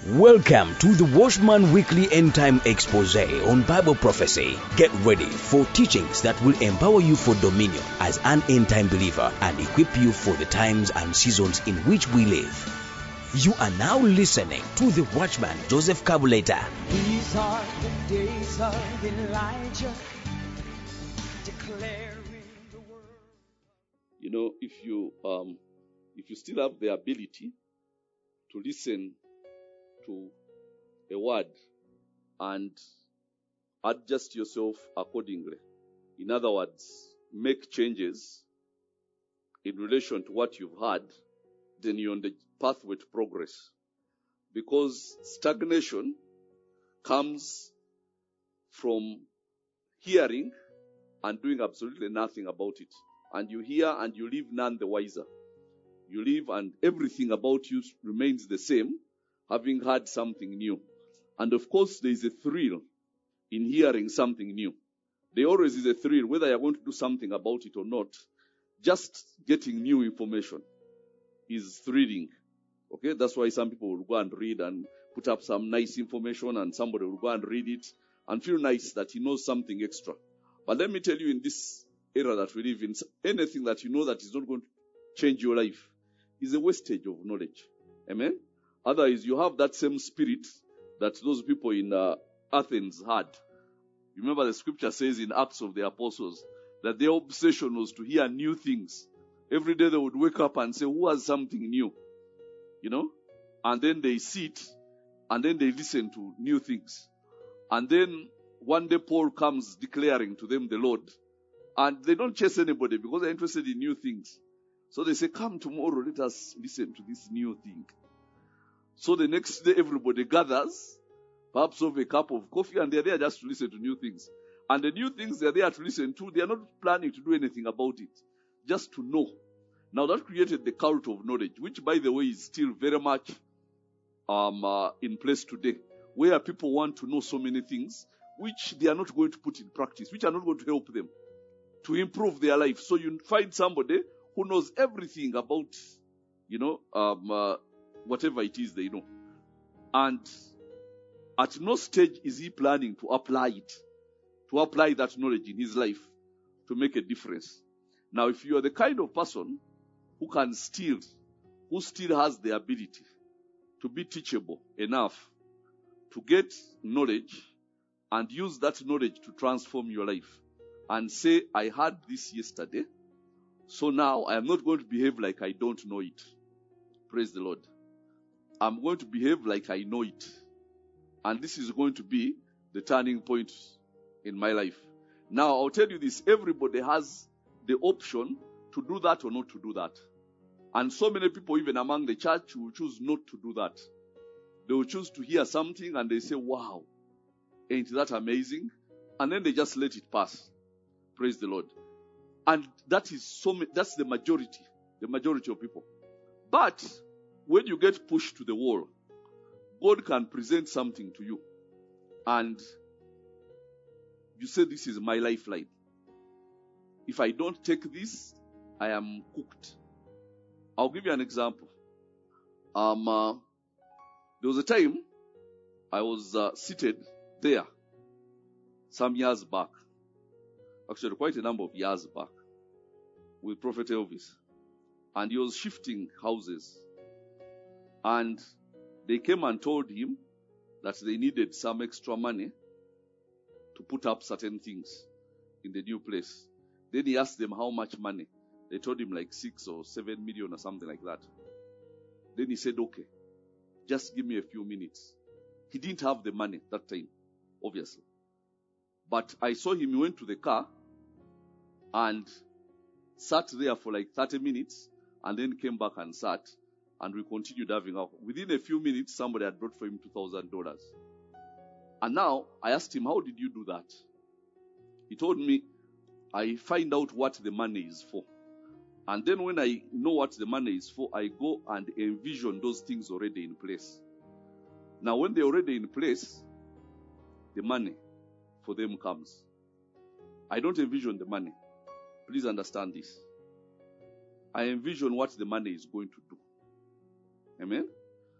Welcome to the Watchman Weekly End Time Expose on Bible Prophecy. Get ready for teachings that will empower you for dominion as an end time believer and equip you for the times and seasons in which we live. You are now listening to the Watchman Joseph Kabuleta. These are the days of Elijah, declaring the word. You know, if you still have the ability to listen to a word and adjust yourself accordingly, in other words, make changes in relation to what you've heard, then you're on the pathway to progress. Because stagnation comes from hearing and doing absolutely nothing about it. And you hear and you leave none the wiser. You live and everything about you remains the same, having heard something new. And of course, there is a thrill in hearing something new. There always is a thrill, whether you're going to do something about it or not. Just getting new information is thrilling. Okay, that's why some people will go and read and put up some nice information, and somebody will go and read it and feel nice that he knows something extra. But let me tell you, in this era that we live in, anything that you know that is not going to change your life is a wastage of knowledge. Amen? Otherwise, you have that same spirit that those people in Athens had. Remember, the scripture says in Acts of the Apostles that their obsession was to hear new things. Every day they would wake up and say, who has something new? You know? And then they sit and then they listen to new things. And then one day Paul comes declaring to them the Lord. And they don't chase anybody because they're interested in new things. So they say, come tomorrow, let us listen to this new thing. So the next day everybody gathers, perhaps over a cup of coffee, and they're there just to listen to new things. And the new things they're there to listen to, they are not planning to do anything about it, just to know. Now that created the cult of knowledge, which by the way is still very much in place today, where people want to know so many things, which they are not going to put in practice, which are not going to help them to improve their life. So you find somebody who knows everything about, whatever it is they know. And at no stage is he planning to apply that knowledge in his life to make a difference. Now, if you are the kind of person who still has the ability to be teachable enough to get knowledge and use that knowledge to transform your life and say, I had this yesterday, so now I am not going to behave like I don't know it. Praise the Lord. I'm going to behave like I know it. And this is going to be the turning point in my life. Now, I'll tell you this. Everybody has the option to do that or not to do that. And so many people, even among the church, will choose not to do that. They will choose to hear something and they say, wow, ain't that amazing? And then they just let it pass. Praise the Lord. And that's the majority of people. But when you get pushed to the wall, God can present something to you. And you say, this is my lifeline. If I don't take this, I am cooked. I'll give you an example. There was a time I was seated there some years back. Actually, quite a number of years back with Prophet Elvis. And he was shifting houses. And they came and told him that they needed some extra money to put up certain things in the new place. Then he asked them how much money. They told him like 6 or 7 million or something like that. Then he said, okay, just give me a few minutes. He didn't have the money that time, obviously. But I saw him, he went to the car and sat there for like 30 minutes and then came back and sat. And we continued having out. Within a few minutes, somebody had brought for him $2,000. And now, I asked him, how did you do that? He told me, I find out what the money is for. And then when I know what the money is for, I go and envision those things already in place. Now, when they're already in place, the money for them comes. I don't envision the money. Please understand this. I envision what the money is going to do. Amen?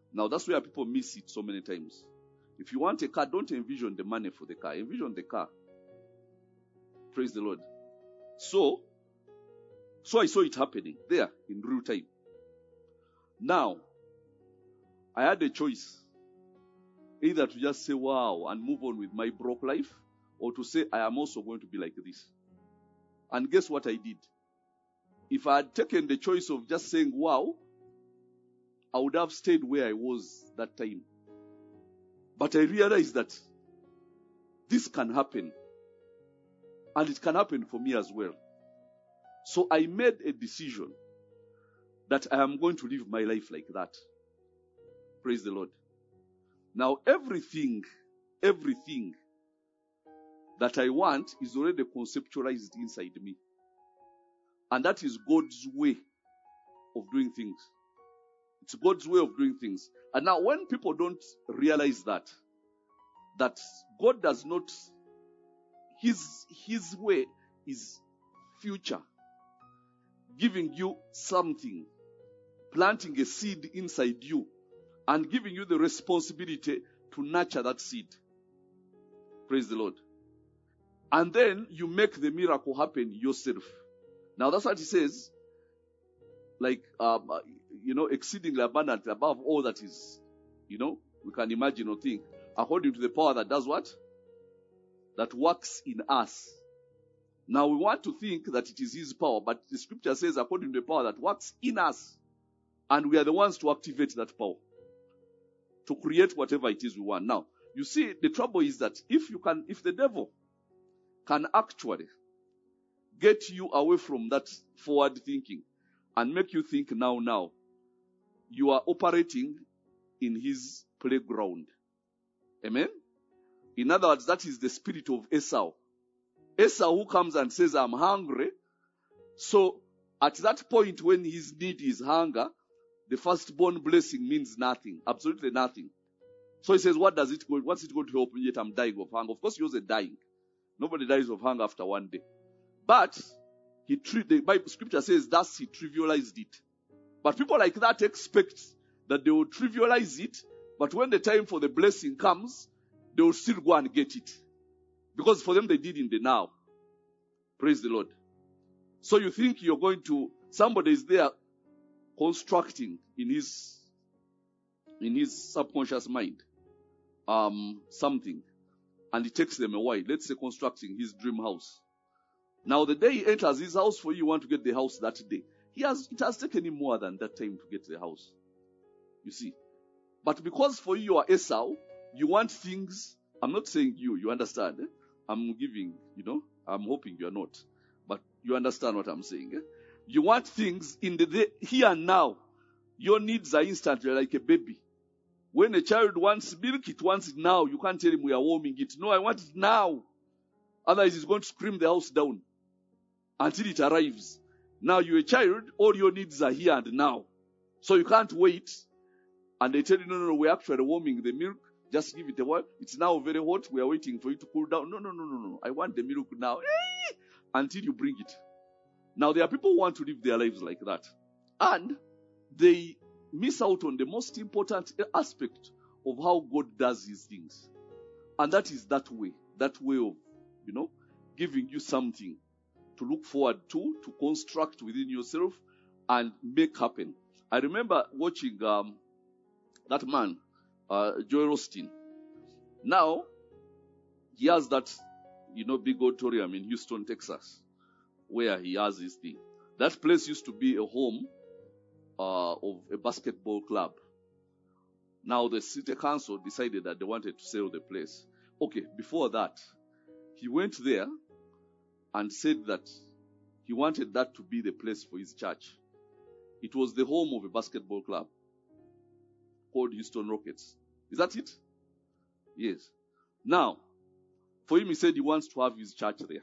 Now that's where people miss it so many times. If you want a car, don't envision the money for the car. Envision the car. Praise the Lord. So I saw it happening there in real time. Now, I had a choice. Either to just say, wow, and move on with my broke life, or to say, I am also going to be like this. And guess what I did? If I had taken the choice of just saying, wow, I would have stayed where I was that time. But I realized that this can happen. And it can happen for me as well. So I made a decision that I am going to live my life like that. Praise the Lord. Now everything that I want is already conceptualized inside me. And that is God's way of doing things. It's God's way of doing things. And now when people don't realize that God does not, His way is future. Giving you something, planting a seed inside you, and giving you the responsibility to nurture that seed. Praise the Lord. And then you make the miracle happen yourself. Now that's what He says, like, exceedingly abundantly above all that is, we can imagine or think, according to the power that does what? That works in us. Now we want to think that it is His power, but the scripture says according to the power that works in us. And we are the ones to activate that power. To create whatever it is we want. Now, you see, the trouble is that if the devil can actually get you away from that forward thinking and make you think now, you are operating in his playground. Amen? In other words, that is the spirit of Esau. Esau who comes and says, I'm hungry. So, at that point when his need is hunger, the firstborn blessing means nothing. Absolutely nothing. So he says, what's it going to help me? Yet I'm dying of hunger. Of course, he wasn't dying. Nobody dies of hunger after one day. But, the Bible scripture says, thus he trivialized it. But people like that expect that they will trivialize it, but when the time for the blessing comes, they will still go and get it. Because for them, they did in the now. Praise the Lord. So you think somebody is there constructing in his subconscious mind something, and it takes them a while. Let's say constructing his dream house. Now the day he enters his house, for you want to get the house that day. It has taken him more than that time to get the house. You see. But because for you are Esau, you want things. I'm not saying you understand. I'm giving, I'm hoping you're not. But you understand what I'm saying. You want things in the here and now. Your needs are instant. You're like a baby. When a child wants milk, it wants it now. You can't tell him we are warming it. No, I want it now. Otherwise, he's going to scream the house down until it arrives. Now you're a child, all your needs are here and now. So you can't wait. And they tell you, no, we're actually warming the milk. Just give it a while. It's now very hot. We are waiting for it to cool down. No. I want the milk now. Until you bring it. Now there are people who want to live their lives like that. And they miss out on the most important aspect of how God does His things. And that is that way of, giving you something to look forward to construct within yourself and make happen. I remember watching that man, Joel Osteen. Now, he has that, big auditorium in Houston, Texas, where he has his thing. That place used to be a home of a basketball club. Now, the city council decided that they wanted to sell the place. Okay, before that, he went there and said that he wanted that to be the place for his church. It was the home of a basketball club called Houston Rockets. Is that it? Yes. Now, for him, he said he wants to have his church there.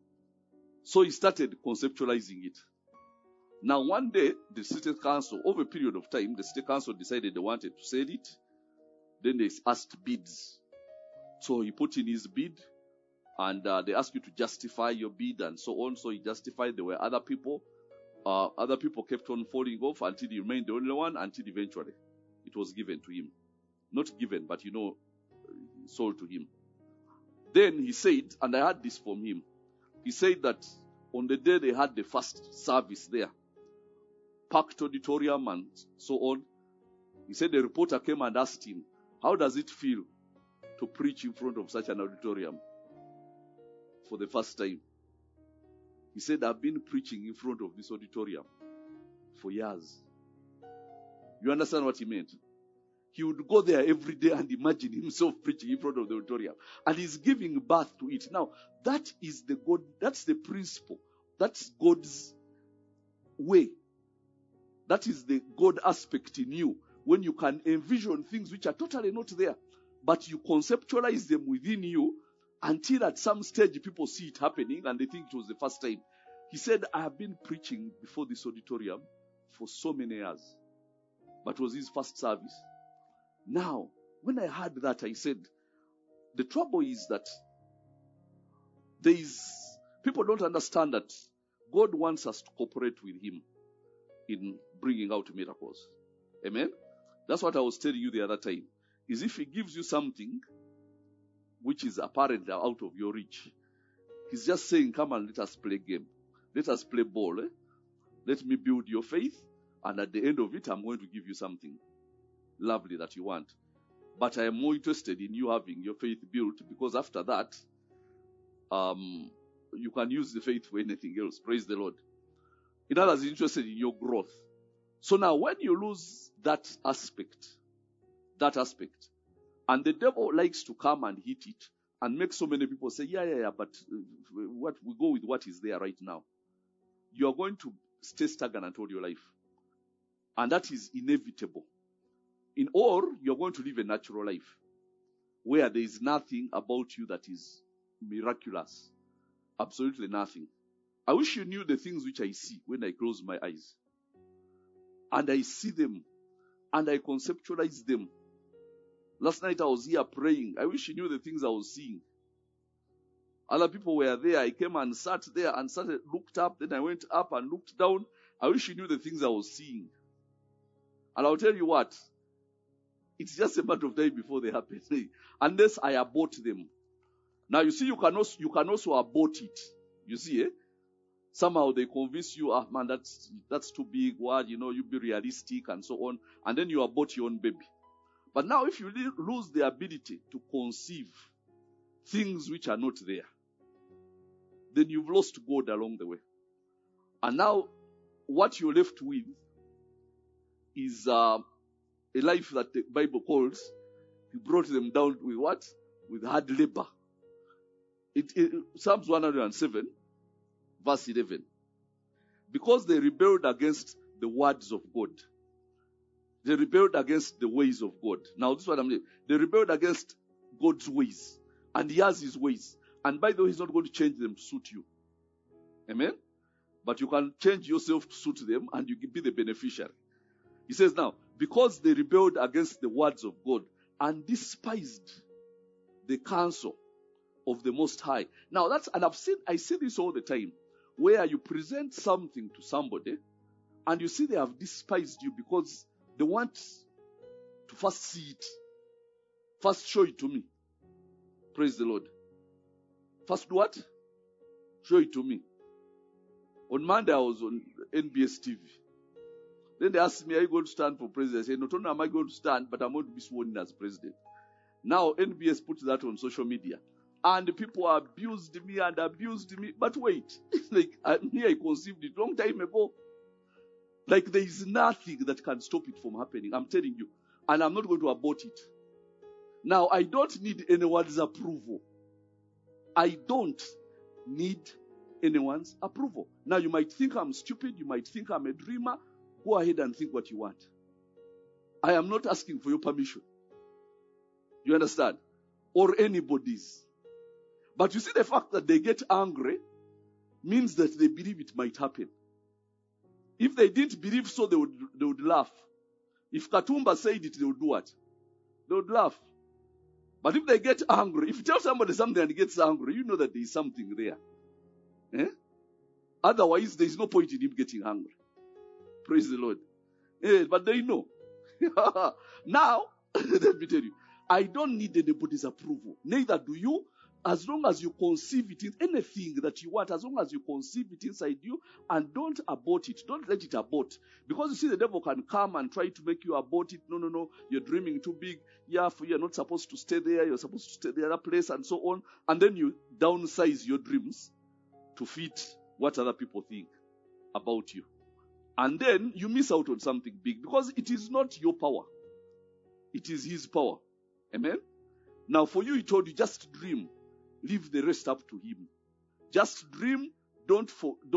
So he started conceptualizing it. Now, one day, the city council, over a period of time, the city council decided they wanted to sell it. Then they asked bids. So he put in his bid, and they asked you to justify your bid and so on. So he justified. There were other people. Other people kept on falling off until he remained the only one, until eventually, it was given to him. Not given, but sold to him. Then he said, and I heard this from him, he said that on the day they had the first service there, packed auditorium and so on, he said the reporter came and asked him, how does it feel to preach in front of such an auditorium for the first time? He said, I've been preaching in front of this auditorium for years. You understand what he meant? He would go there every day and imagine himself preaching in front of the auditorium. And he's giving birth to it. Now, that's the principle. That's God's way. That is the God aspect in you. When you can envision things which are totally not there, but you conceptualize them within you until at some stage people see it happening and they think it was the first time. He said, I have been preaching before this auditorium for so many years. But it was his first service. Now, when I heard that, I said, the trouble is that people don't understand that God wants us to cooperate with him in bringing out miracles. Amen? That's what I was telling you the other time. Is if he gives you something which is apparently out of your reach, he's just saying, come and let us play game. Let us play ball. Let me build your faith. And at the end of it, I'm going to give you something lovely that you want. But I am more interested in you having your faith built, because after that, you can use the faith for anything else. Praise the Lord. In other words, interested in your growth. So now when you lose that aspect, and the devil likes to come and hit it and make so many people say, yeah, but what we go with what is there right now. You are going to stay stagnant all your life. And that is inevitable. Or you're going to live a natural life where there is nothing about you that is miraculous. Absolutely nothing. I wish you knew the things which I see when I close my eyes. And I see them. And I conceptualize them. Last night I was here praying. I wish you knew the things I was seeing. Other people were there. I came and sat there and looked up. Then I went up and looked down. I wish you knew the things I was seeing. And I'll tell you what. It's just a matter of time before they happen. Unless I abort them. Now you see, you can also abort it. You see, Somehow they convince you, man, that's too big. You be realistic and so on. And then you abort your own baby. But now if you lose the ability to conceive things which are not there, then you've lost God along the way. And now what you're left with is a life that the Bible calls, he brought them down with what? With hard labor. Psalms 107, verse 11. Because they rebelled against the words of God. They rebelled against the ways of God. Now this is what I'm saying. They rebelled against God's ways. And he has his ways. And by the way, he's not going to change them to suit you. Amen? But you can change yourself to suit them and you can be the beneficiary. He says now, because they rebelled against the words of God and despised the counsel of the Most High. Now I see this all the time, where you present something to somebody and you see they have despised you because they want to first see it. First show it to me. Praise the Lord. First do what? Show it to me. On Monday I was on NBS TV. Then they asked me, are you going to stand for president? I said, not only am I going to stand, but I'm going to be sworn in as president. Now NBS put that on social media. And people abused me. But wait, me, I conceived it long time ago. Like there is nothing that can stop it from happening. I'm telling you. And I'm not going to abort it. Now, I don't need anyone's approval. I don't need anyone's approval. Now, you might think I'm stupid. You might think I'm a dreamer. Go ahead and think what you want. I am not asking for your permission. You understand? Or anybody's. But you see, the fact that they get angry means that they believe it might happen. If they didn't believe so, they would laugh. If Katumba said it, they would do what? They would laugh. But if they get angry, if you tell somebody something and he gets angry, you know that there is something there. Otherwise, there is no point in him getting angry. Praise the Lord. But they know. Now, let me tell you, I don't need anybody's approval. Neither do you. As long as you conceive it in anything that you want, as long as you conceive it inside you and don't abort it, don't let it abort. Because you see, the devil can come and try to make you abort it. No, you're dreaming too big. Yeah, you're not supposed to stay there. You're supposed to stay the other place and so on. And then you downsize your dreams to fit what other people think about you. And then you miss out on something big because it is not your power. It is his power. Amen? Now for you, he told you, just dream. Leave the rest up to him. Just dream. Don't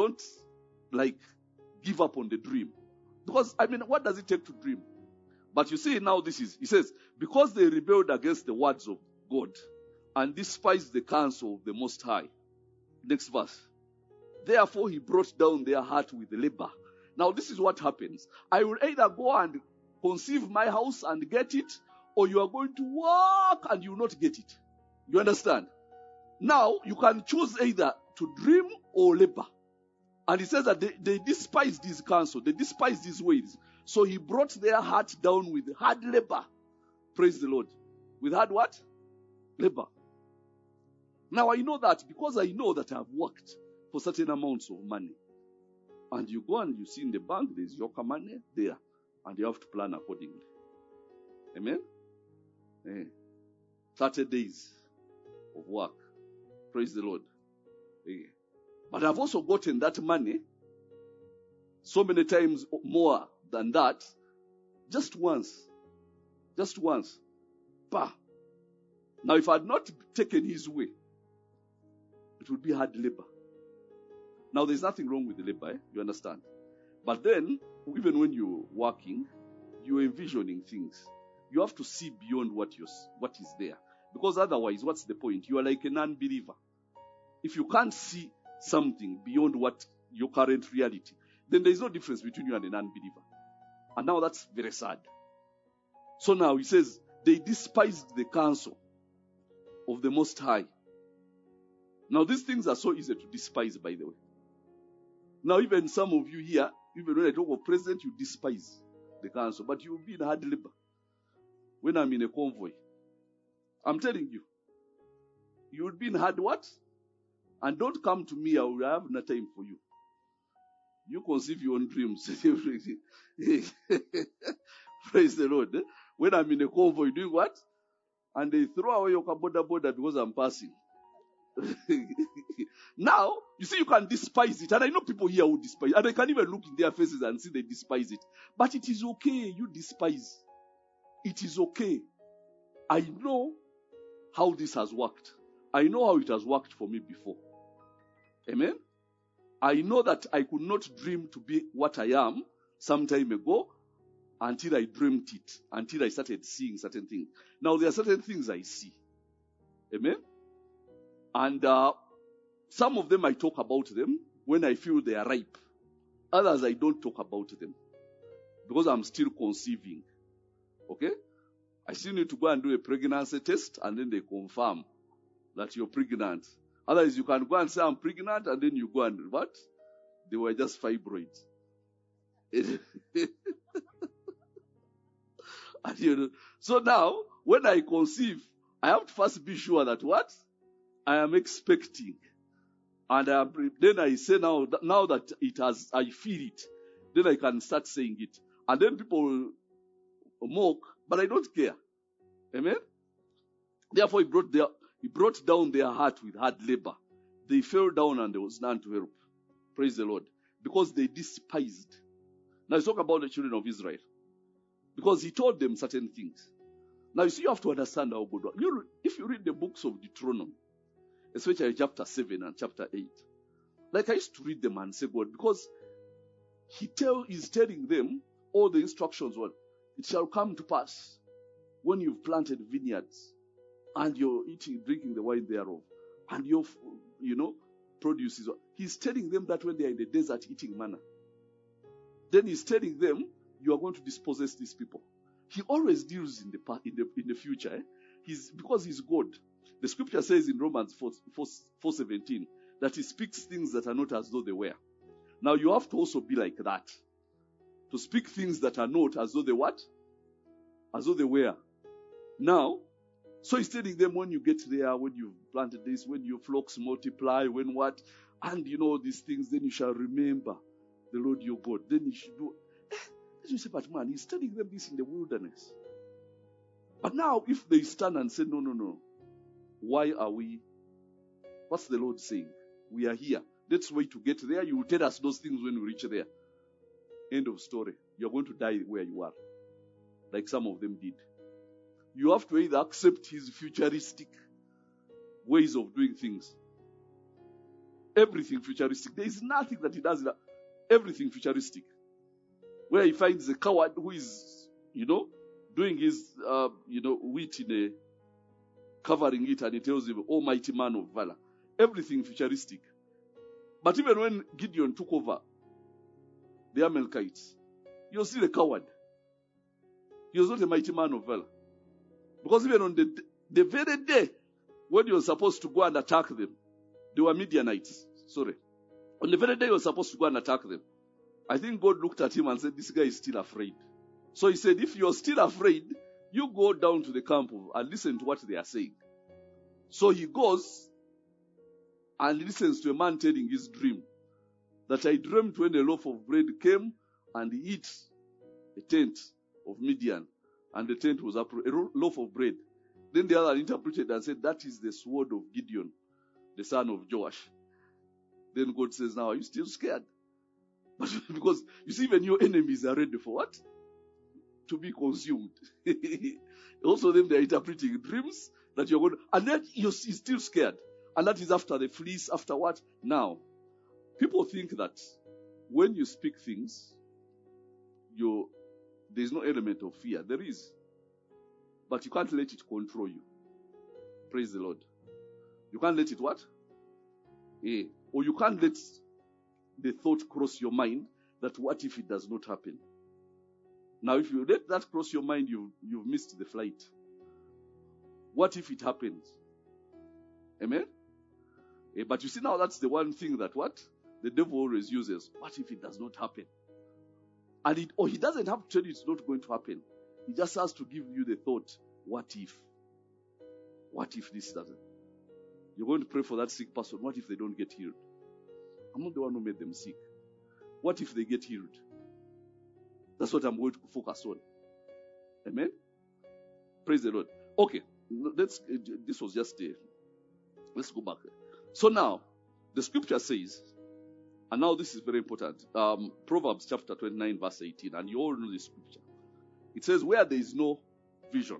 give up on the dream. Because, what does it take to dream? But you see now he says, because they rebelled against the words of God and despised the counsel of the Most High. Next verse. Therefore he brought down their heart with labor. Now this is what happens. I will either go and conceive my house and get it, or you are going to work and you will not get it. You understand? Now, you can choose either to dream or labor. And he says that they despise this counsel. They despise these ways. So he brought their heart down with hard labor. Praise the Lord. With hard what? Labor. Now, I know that because I know that I've worked for certain amounts of money. And you go and you see in the bank, there's your money there. And you have to plan accordingly. Amen? 30 days of work. Praise the Lord. But I've also gotten that money so many times more than that just once. Just once. Bah. Now if I had not taken his way, it would be hard labor. Now there's nothing wrong with the labor, you understand? But then, even when you're working, you're envisioning things. You have to see beyond what is there. Because otherwise, what's the point? You are like an unbeliever. If you can't see something beyond what your current reality, then there is no difference between you and an unbeliever. And now that's very sad. So now he says, they despised the counsel of the Most High. Now these things are so easy to despise, by the way. Now even some of you here, even when I talk of president, you despise the counsel, but you will be in hard labor. When I'm in a convoy, I'm telling you, you would be in hard what? And don't come to me, I will have no time for you. You conceive your own dreams. Praise the Lord. When I'm in a convoy, doing what? And they throw away your border because I'm passing. Now, you see, you can despise it. And I know people here who despise it. And I can even look in their faces and see they despise it. But it is okay. You despise. It is okay. I know how this has worked. I know how it has worked for me before. Amen? I know that I could not dream to be what I am some time ago until I dreamt it, until I started seeing certain things. Now, there are certain things I see. Amen? And some of them I talk about them when I feel they are ripe. Others I don't talk about them because I'm still conceiving. Okay? I still need to go and do a pregnancy test and then they confirm that you're pregnant. Otherwise, you can go and say, I'm pregnant, and then you go and what? They were just fibroids. And, so now, when I conceive, I have to first be sure that what? I am expecting. And then I say now that it has, I feel it, then I can start saying it. And then people will mock, but I don't care. Amen? Therefore, he brought down their heart with hard labor. They fell down and there was none to help. Praise the Lord. Because they despised. Now let's talk about the children of Israel. Because he told them certain things. Now you see, you have to understand how God works. If you read the books of Deuteronomy, especially chapter 7 and chapter 8, like I used to read them and say, God, because he's telling them all the instructions. Well, it shall come to pass when you've planted vineyards and you're drinking the wine thereof, and your, produce is. He's telling them that when they are in the desert eating manna. Then he's telling them, you are going to dispossess these people. He always deals in the future. Because he's God. The scripture says in Romans 4:17 that he speaks things that are not as though they were. Now you have to also be like that. To speak things that are not as though they what? as though they were. Now, so he's telling them, when you get there, when you've planted this, when your flocks multiply, when what, and you know these things, then you shall remember the Lord your God. Then you should do. Then you say, but man, he's telling them this in the wilderness. But now, if they stand and say, no, why are we? What's the Lord saying? We are here. Let's wait to get there. You will tell us those things when we reach there. End of story. You're going to die where you are, like some of them did. You have to either accept his futuristic ways of doing things. Everything futuristic. There is nothing that he does. Everything futuristic. Where he finds a coward who is, doing his, wheat in a, covering it, and he tells him, "Almighty man of valor." Everything futuristic. But even when Gideon took over the Amalekites, he was still a coward. He was not a mighty man of valor. Because even on the very day when he was supposed to go and attack them, they were Midianites. Sorry. On the very day he was supposed to go and attack them, I think God looked at him and said, this guy is still afraid. So he said, if you're still afraid, you go down to the camp and listen to what they are saying. So he goes and listens to a man telling his dream, that I dreamt when a loaf of bread came and ate a tent of Midian, and the tent was a loaf of bread. Then the other interpreted and said, that is the sword of Gideon, the son of Joash. Then God says, now are you still scared? But because you see, when your enemies are ready for what? To be consumed. Also, then they're interpreting dreams that you're going to, and then you're still scared. And that is after the fleece, after what? Now, people think that when you speak things, there's no element of fear. There is. But you can't let it control you. Praise the Lord. You can't let it what? Or you can't let the thought cross your mind that what if it does not happen? Now, if you let that cross your mind, you've missed the flight. What if it happens? Amen? But you see now, that's the one thing that what? The devil always uses. What if it does not happen? And he doesn't have to tell you it's not going to happen. He just has to give you the thought, what if? What if this doesn't? You're going to pray for that sick person. What if they don't get healed? I'm not the one who made them sick. What if they get healed? That's what I'm going to focus on. Amen? Praise the Lord. Okay, this was just let's go back. So now, the scripture says, and now this is very important, Proverbs chapter 29 verse 18, and you all know the scripture. It says, where there is no vision,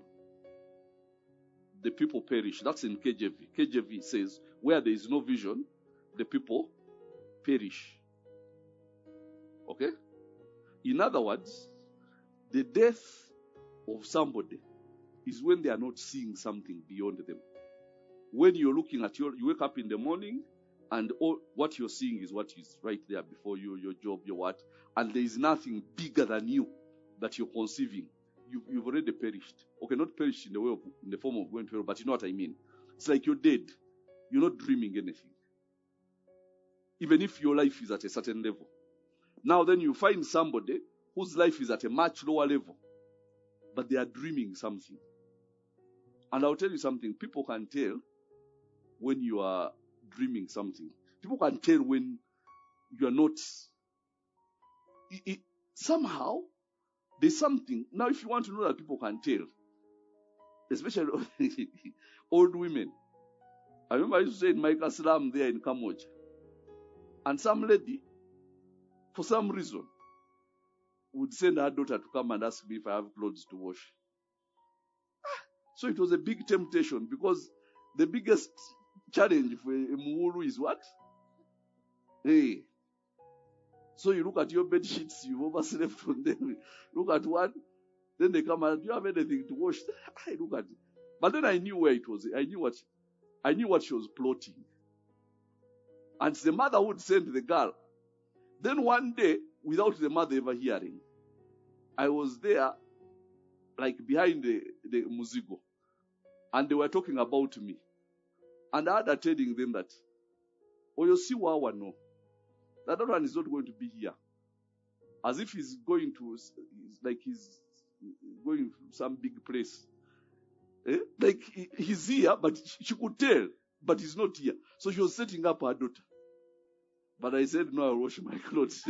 the people perish. That's in KJV. KJV says, where there is no vision, the people perish. Okay? In other words, the death of somebody is when they are not seeing something beyond them. When you're looking at you wake up in the morning, and all what you're seeing is what is right there before you, your job, your what, and there is nothing bigger than you that you're conceiving. You've already perished. Okay, not perished in the form of going to hell, but you know what I mean. It's like you're dead. You're not dreaming anything. Even if your life is at a certain level. Now then you find somebody whose life is at a much lower level, but they are dreaming something. And I'll tell you something, people can tell when you are dreaming something. People can tell when you are not. Somehow, there's something. Now, if you want to know that people can tell, especially old women. I remember I used to say in Michael Slam there in Kamoja. And some lady, for some reason, would send her daughter to come and ask me if I have clothes to wash. So it was a big temptation, because the biggest challenge for a Muuru is what? Hey. So you look at your bed sheets, you've overslept on them. Look at one, then they come and, do you have anything to wash? I look at it. But then I knew where it was. I knew what she was plotting. And the mother would send the girl. Then one day, without the mother ever hearing, I was there, like behind the muzigo, and they were talking about me. And I had telling them that, oh, you see what no, that one is not going to be here. As if he's going to, like he's going to some big place. Like he's here, but she could tell, but he's not here. So she was setting up her daughter. But I said, no, I'll wash my clothes.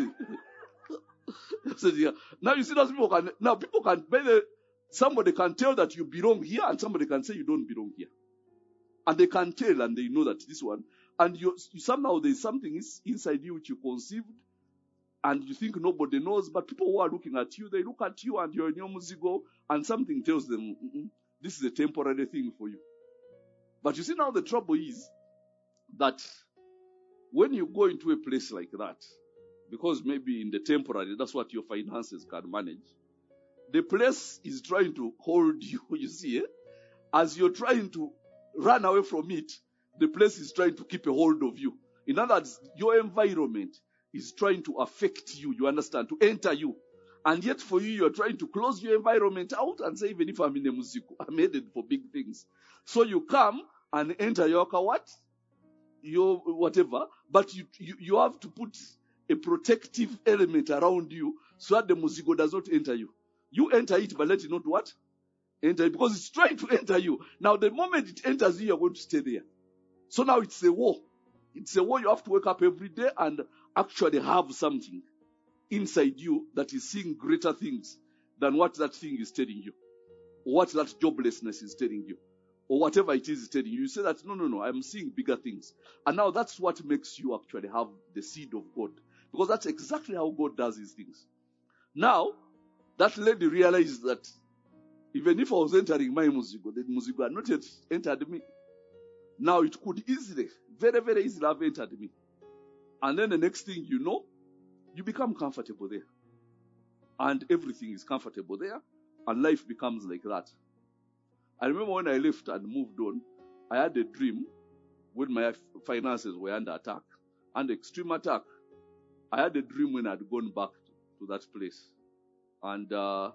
I said, yeah. Now you see that people can, somebody can tell that you belong here, and somebody can say you don't belong here. And they can tell, and they know that this one, and you somehow there's something inside you which you conceived, and you think nobody knows, but people who are looking at you, they look at you and you're in your musigo, and something tells them, this is a temporary thing for you. But you see now the trouble is that when you go into a place like that, because maybe in the temporary, that's what your finances can manage, the place is trying to hold you, you see, as you're trying to run away from it, the place is trying to keep a hold of you. In other words, your environment is trying to affect you, you understand, to enter you. And yet for you, you're trying to close your environment out and say, even if I'm in a music, I'm headed for big things. So you come and enter your your whatever, but you have to put a protective element around you so that the musigo does not enter you. You enter it, but let it not what? Enter it, because it's trying to enter you. Now the moment it enters you, you're going to stay there. So now it's a war. It's a war. You have to wake up every day and actually have something inside you that is seeing greater things than what that thing is telling you, or what that joblessness is telling you, or whatever it is telling you. You say that, no, I'm seeing bigger things. And now that's what makes you actually have the seed of God. Because that's exactly how God does his things. Now, that lady realized that even if I was entering my musigo, the musigo had not yet entered me. Now it could easily, very, very easily have entered me. And then the next thing you know, you become comfortable there. And everything is comfortable there. And life becomes like that. I remember when I left and moved on, I had a dream when my finances were under attack. Under extreme attack. I had a dream when I'd gone back to that place. And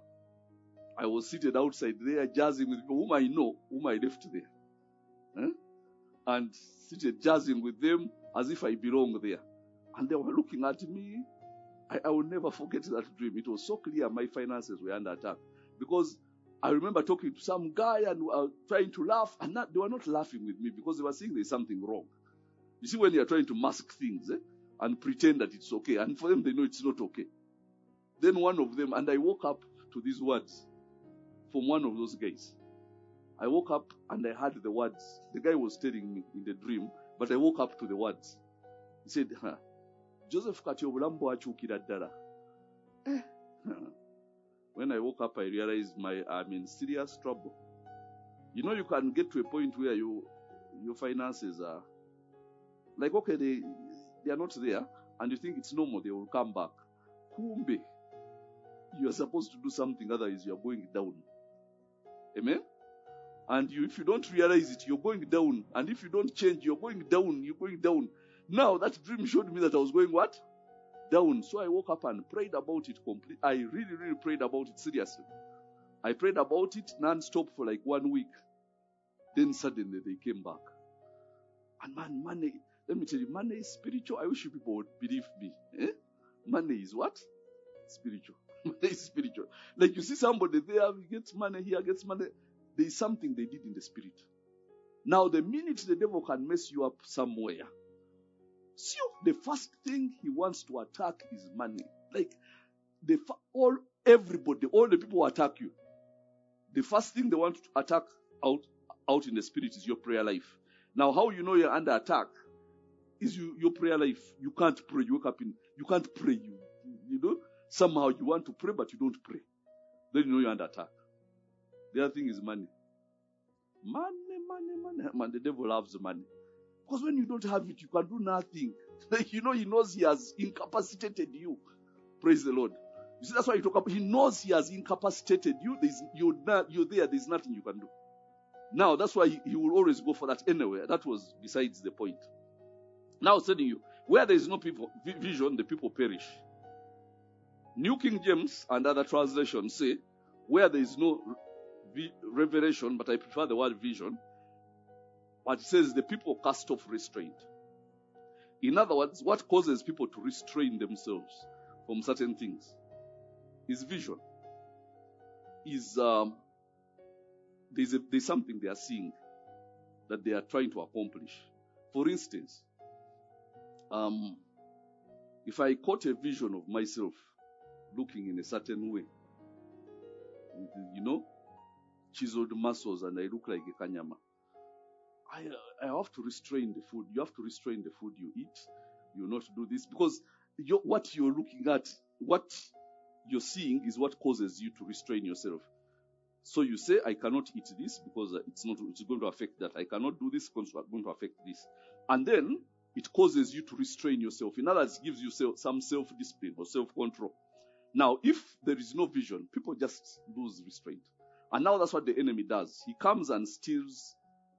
I was seated outside there, jazzing with people whom I know, whom I left there. And seated jazzing with them as if I belong there. And they were looking at me. I will never forget that dream. It was so clear my finances were under attack. Because I remember talking to some guy and trying to laugh, and they were not laughing with me because they were saying there's something wrong. You see, when you are trying to mask things and pretend that it's okay, and for them they know it's not okay. Then one of them, and I woke up to these words from one of those guys. I woke up and I heard the words. The guy was telling me in the dream, but I woke up to the words. He said, Joseph kati obulambu bwakyukira ddala. When I woke up, I realized I'm in serious trouble. You know, you can get to a point where your finances are like, okay, they are not there, and you think it's normal, they will come back. Kumbe, you are supposed to do something, otherwise you are going down. Amen? And if you don't realize it, you're going down. And if you don't change, you're going down. You're going down. Now, that dream showed me that I was going what? Down. So I woke up and prayed about it completely. I really, really prayed about it seriously. I prayed about it non-stop for like 1 week. Then suddenly they came back. And man, money, let me tell you, money is spiritual. I wish you people would believe me. Money is what? Spiritual. Money is spiritual. Like you see somebody there, he gets money here, gets money. There is something they did in the spirit. Now, the minute the devil can mess you up somewhere, see, the first thing he wants to attack is money. Like, everybody, all the people who attack you, the first thing they want to attack out in the spirit is your prayer life. Now, how you know you're under attack is your prayer life. You can't pray. You wake up you can't pray. You know, somehow you want to pray, but you don't pray. Then you know you're under attack. The other thing is money. Money. Man, the devil loves money. Because when you don't have it, you can do nothing. Like, you know, he knows he has incapacitated you. Praise the Lord. You see, that's why you talk about, he knows he has incapacitated you. You're there, there's nothing you can do. Now, that's why he will always go for that anyway. That was besides the point. Now, I was telling you, where there is no vision, the people perish. New King James and other translations say, where there is no revelation, but I prefer the word vision, but it says the people cast off restraint. In other words, what causes people to restrain themselves from certain things is vision. is there's something they are seeing that they are trying to accomplish. For instance, if I caught a vision of myself looking in a certain way, with, chiseled muscles, and I look like a kanyama, I have to restrain the food. You have to restrain the food you eat. You not do this because what you're looking at, what you're seeing is what causes you to restrain yourself. So you say, I cannot eat this because it's going to affect that. I cannot do this because it's going to affect this. And then it causes you to restrain yourself. In other words, it gives you some self-discipline or self-control. Now, if there is no vision, people just lose restraint. And now that's what the enemy does. He comes and steals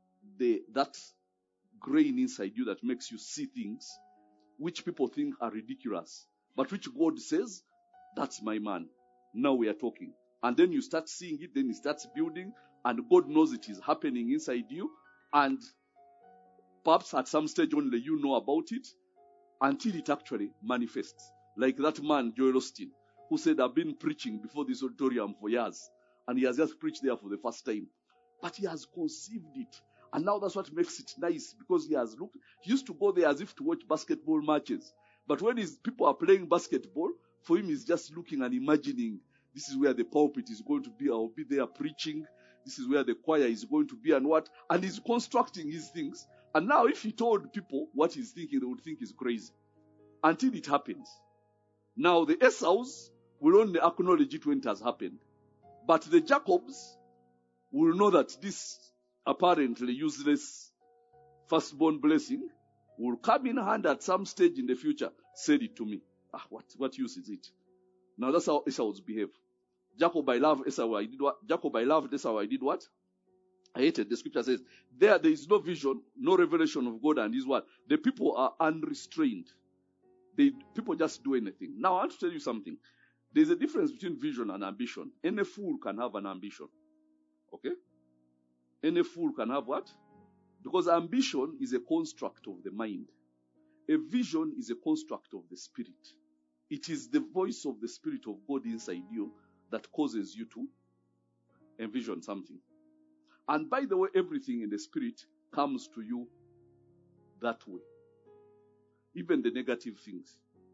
that grain inside you that makes you see things which people think are ridiculous, but which God says, that's my man. Now we are talking. And then you start seeing it, then it starts building, and God knows it is happening inside you, and perhaps at some stage only you know about it, until it actually manifests. Like that man, Joel Osteen, who said, I've been preaching before this auditorium for years, and he has just preached there for the first time. But he has conceived it. And now that's what makes it nice, because he used to go there as if to watch basketball matches. But when people are playing basketball, for him he's just looking and imagining, this is where the pulpit is going to be, I'll be there preaching, this is where the choir is going to be, and what, and he's constructing his things. And now if he told people what he's thinking, they would think he's crazy. Until it happens. Now the Esau's will only acknowledge it when it has happened. But the Jacobs will know that this apparently useless firstborn blessing will come in hand at some stage in the future. Said it to me. What use is it? Now that's how Esau's behave. Jacob, I love Esau. I did what? Jacob, I loved Esau. I did what? I hated. The scripture says, there is no vision, no revelation of God and his word. The people are unrestrained. People just do anything. Now I want to tell you something. There's a difference between vision and ambition. Any fool can have an ambition. Okay? Any fool can have what? Because ambition is a construct of the mind. A vision is a construct of the spirit. It is the voice of the Spirit of God inside you that causes you to envision something. And by the way, everything in the spirit comes to you that way. Even the negative things.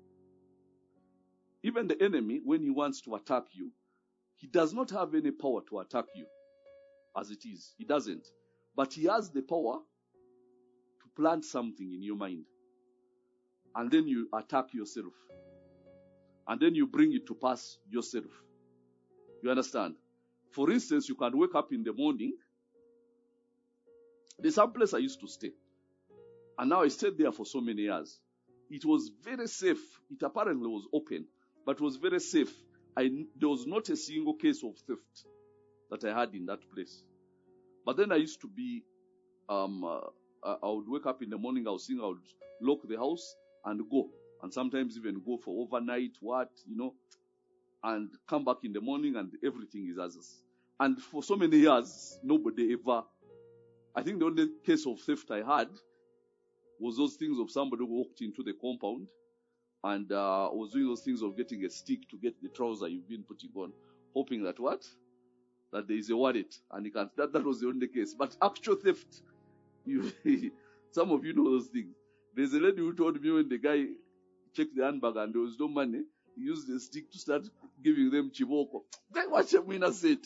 Even the enemy, when he wants to attack you, he does not have any power to attack you as it is. He doesn't. But he has the power to plant something in your mind. And then you attack yourself. And then you bring it to pass yourself. You understand? For instance, you can wake up in the morning. There's some place I used to stay. And now I stayed there for so many years. It was very safe. It apparently was open, but it was very safe. There was not a single case of theft that I had in that place. But then I used to be, I would wake up in the morning, I would lock the house and go. And sometimes even go for overnight, and come back in the morning and everything is as is. And for so many years, nobody ever, I think the only case of theft I had was those things of somebody who walked into the compound and was doing those things of getting a stick to get the trouser you've been putting on, hoping that that there is a wallet, and that was the only case. But actual theft, some of you know those things. There's a lady who told me when the guy checked the handbag and there was no money, he used the stick to start giving them chiboko. Guy, what Shamina said.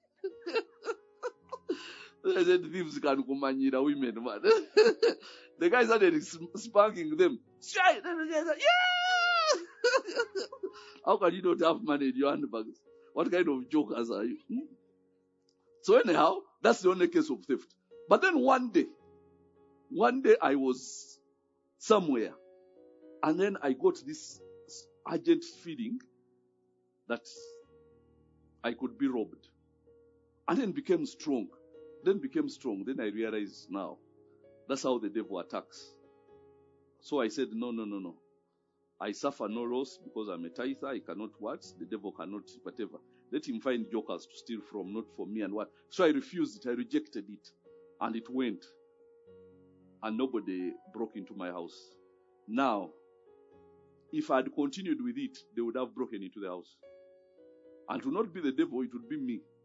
I said, thieves can kumanyira women, man. The guy started spanking them. Straight! Yeah! How can you not have money in your handbags? What kind of jokers are you? So anyhow, that's the only case of theft. But then one day I was somewhere, and then I got this urgent feeling that I could be robbed. And then became strong. Then I realized now, that's how the devil attacks. So I said, no. I suffer no loss because I'm a tither. I cannot what? The devil cannot whatever. Let him find jokers to steal from, not for me and what. So I refused it. I rejected it. And it went. And nobody broke into my house. Now, if I had continued with it, they would have broken into the house. And it would not be the devil, it would be me.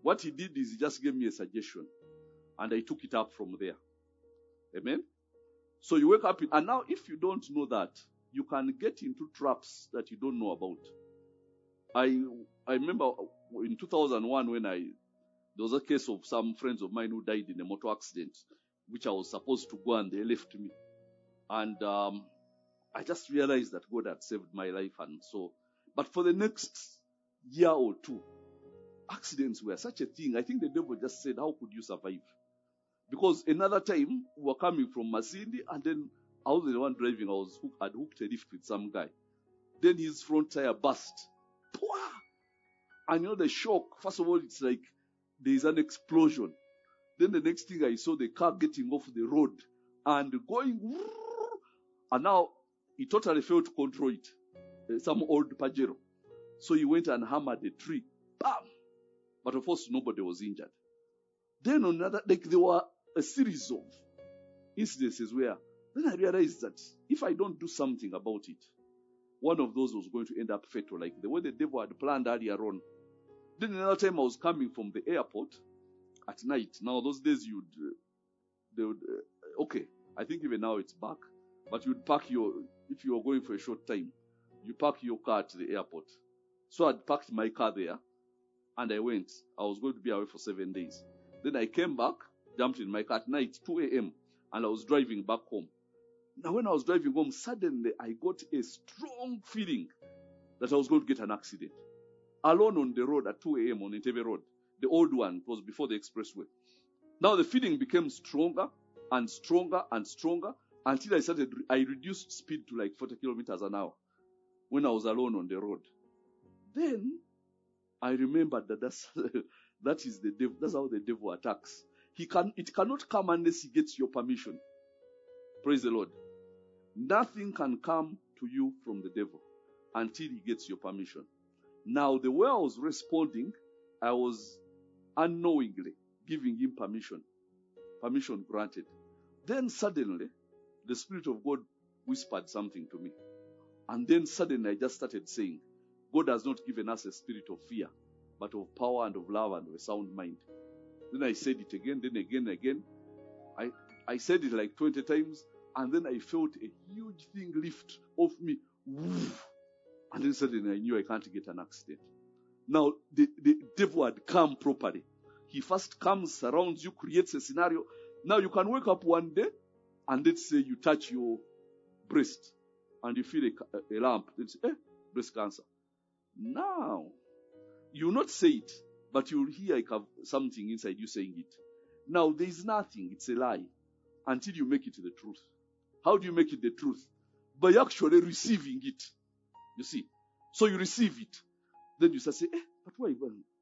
What he did is he just gave me a suggestion, and I took it up from there. Amen? So you wake up, and now if you don't know that, you can get into traps that you don't know about. I remember in 2001 when there was a case of some friends of mine who died in a motor accident, which I was supposed to go, and they left me. And I just realized that God had saved my life, and so. But for the next year or two, accidents were such a thing. I think the devil just said, "How could you survive?" Because another time we were coming from Masindi, and then I was the one driving. I had hooked a lift with some guy. Then his front tire burst. And the shock. First of all, it's like there is an explosion. Then the next thing I saw, the car getting off the road and going, and now he totally failed to control it. Some old Pajero. So he went and hammered a tree. Bam! But of course, nobody was injured. Then on another, there were a series of incidences where then I realized that if I don't do something about it, one of those was going to end up fatal, like the way the devil had planned earlier on. Then another time I was coming from the airport at night. Now those days okay, I think even now it's back, but you'd park if you were going for a short time, you park your car at the airport. So I'd parked my car there, and I went. I was going to be away for 7 days. Then I came back, jumped in my car at night, 2 a.m., and I was driving back home. Now when I was driving home, suddenly I got a strong feeling that I was going to get an accident. Alone on the road at 2 a.m. on Entebbe Road. The old one, it was before the expressway. Now the feeling became stronger and stronger and stronger until I reduced speed to like 40 kilometers an hour when I was alone on the road. Then I remembered that that is the devil. That's how the devil attacks. It cannot come unless he gets your permission. Praise the Lord. Nothing can come to you from the devil until he gets your permission. Now, the way I was responding, I was unknowingly giving him permission. Permission granted. Then suddenly, the Spirit of God whispered something to me. And then suddenly I just started saying, God has not given us a spirit of fear, but of power and of love and of a sound mind. Then I said it again, then again, again. I said it like 20 times, and then I felt a huge thing lift off me. Woof. And then suddenly I knew I can't get an accident. Now, the devil had come properly. He first comes, surrounds you, creates a scenario. Now you can wake up one day, and let's say you touch your breast, and you feel a lump. Then say, breast cancer. Now, you will not say it, but you will hear something inside you saying it. Now, there is nothing. It's a lie until you make it the truth. How do you make it the truth? By actually receiving it. You see? So you receive it. Then you start saying, but why?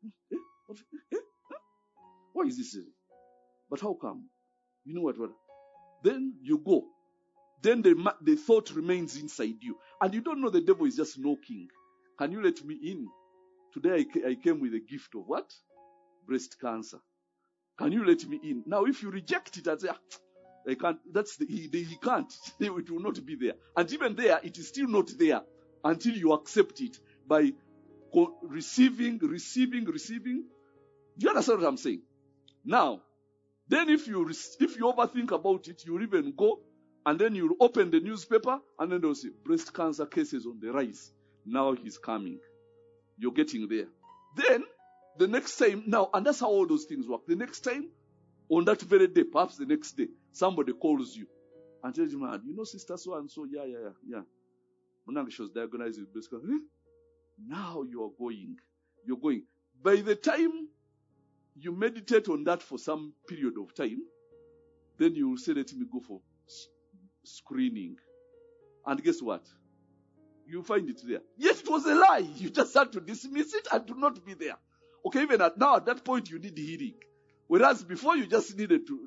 Why is this? But how come? You know what? Then you go. Then the thought remains inside you. And you don't know the devil is just knocking. Can you let me in? Today I came with a gift of what? Breast cancer. Can you let me in? Now if you reject it and say, I can't, he can't. It will not be there. And even there, it is still not there until you accept it by receiving. Do you understand what I'm saying? Now, then if you overthink about it, you'll even go and then you'll open the newspaper and then they'll say, breast cancer cases on the rise. Now he's coming. You're getting there. Then, the next time, now, and that's how all those things work. The next time, on that very day, perhaps the next day, somebody calls you and tells you, man, sister so-and-so, yeah. She was diagnosed with breast cancer. Now you're going. By the time you meditate on that for some period of time, then you will say, let me go for screening. And guess what? You find it there. Yes, it was a lie. You just had to dismiss it and to not be there. Okay, even at that point, you need healing. Whereas before, you just needed to,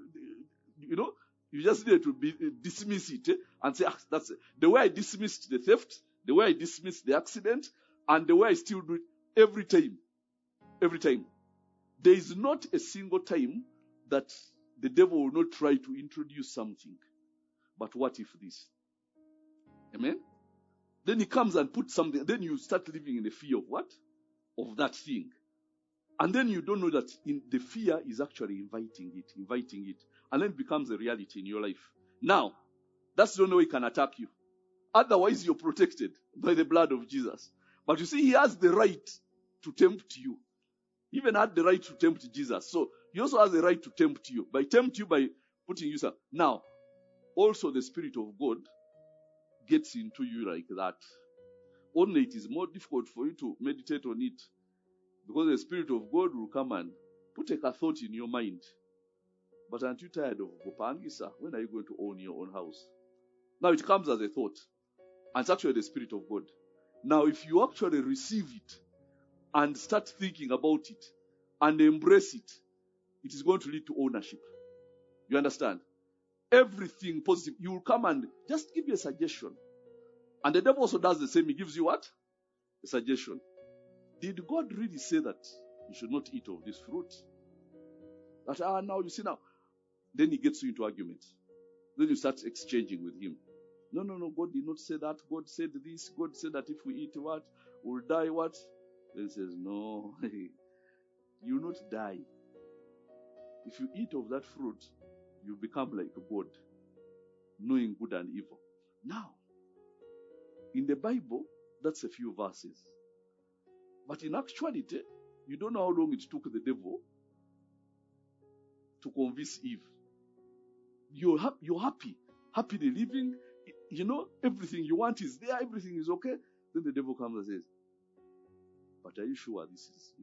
dismiss it and say, that's the way I dismissed the theft, the way I dismissed the accident, and the way I still do it every time. Every time. There is not a single time that the devil will not try to introduce something. But what if this? Amen? Then he comes and puts something. Then you start living in the fear of what? Of that thing. And then you don't know that the fear is actually inviting it, and then it becomes a reality in your life. Now, that's the only way it can attack you. Otherwise, you're protected by the blood of Jesus. But you see, he has the right to tempt you. He even had the right to tempt Jesus. So he also has the right to tempt you. By putting you some. Now, also the Spirit of God gets into you like that. Only it is more difficult for you to meditate on it. Because the Spirit of God will come and put a thought in your mind. But aren't you tired of Gopangisa? When are you going to own your own house? Now it comes as a thought. And it's actually the Spirit of God. Now if you actually receive it and start thinking about it and embrace it, it is going to lead to ownership. You understand? Everything positive. You will come and just give you a suggestion. And the devil also does the same. He gives you what? A suggestion. Did God really say that you should not eat of this fruit? That, now you see now. Then he gets you into argument. Then you start exchanging with him. No, God did not say that. God said this. God said that if we eat what? We'll die what? Then he says, no, you will not die. If you eat of that fruit, you become like God, knowing good and evil. Now, in the Bible, that's a few verses. But in actuality, you don't know how long it took the devil to convince Eve. You're happily living. You know, everything you want is there. Everything is okay. Then the devil comes and says, but are you sure this is,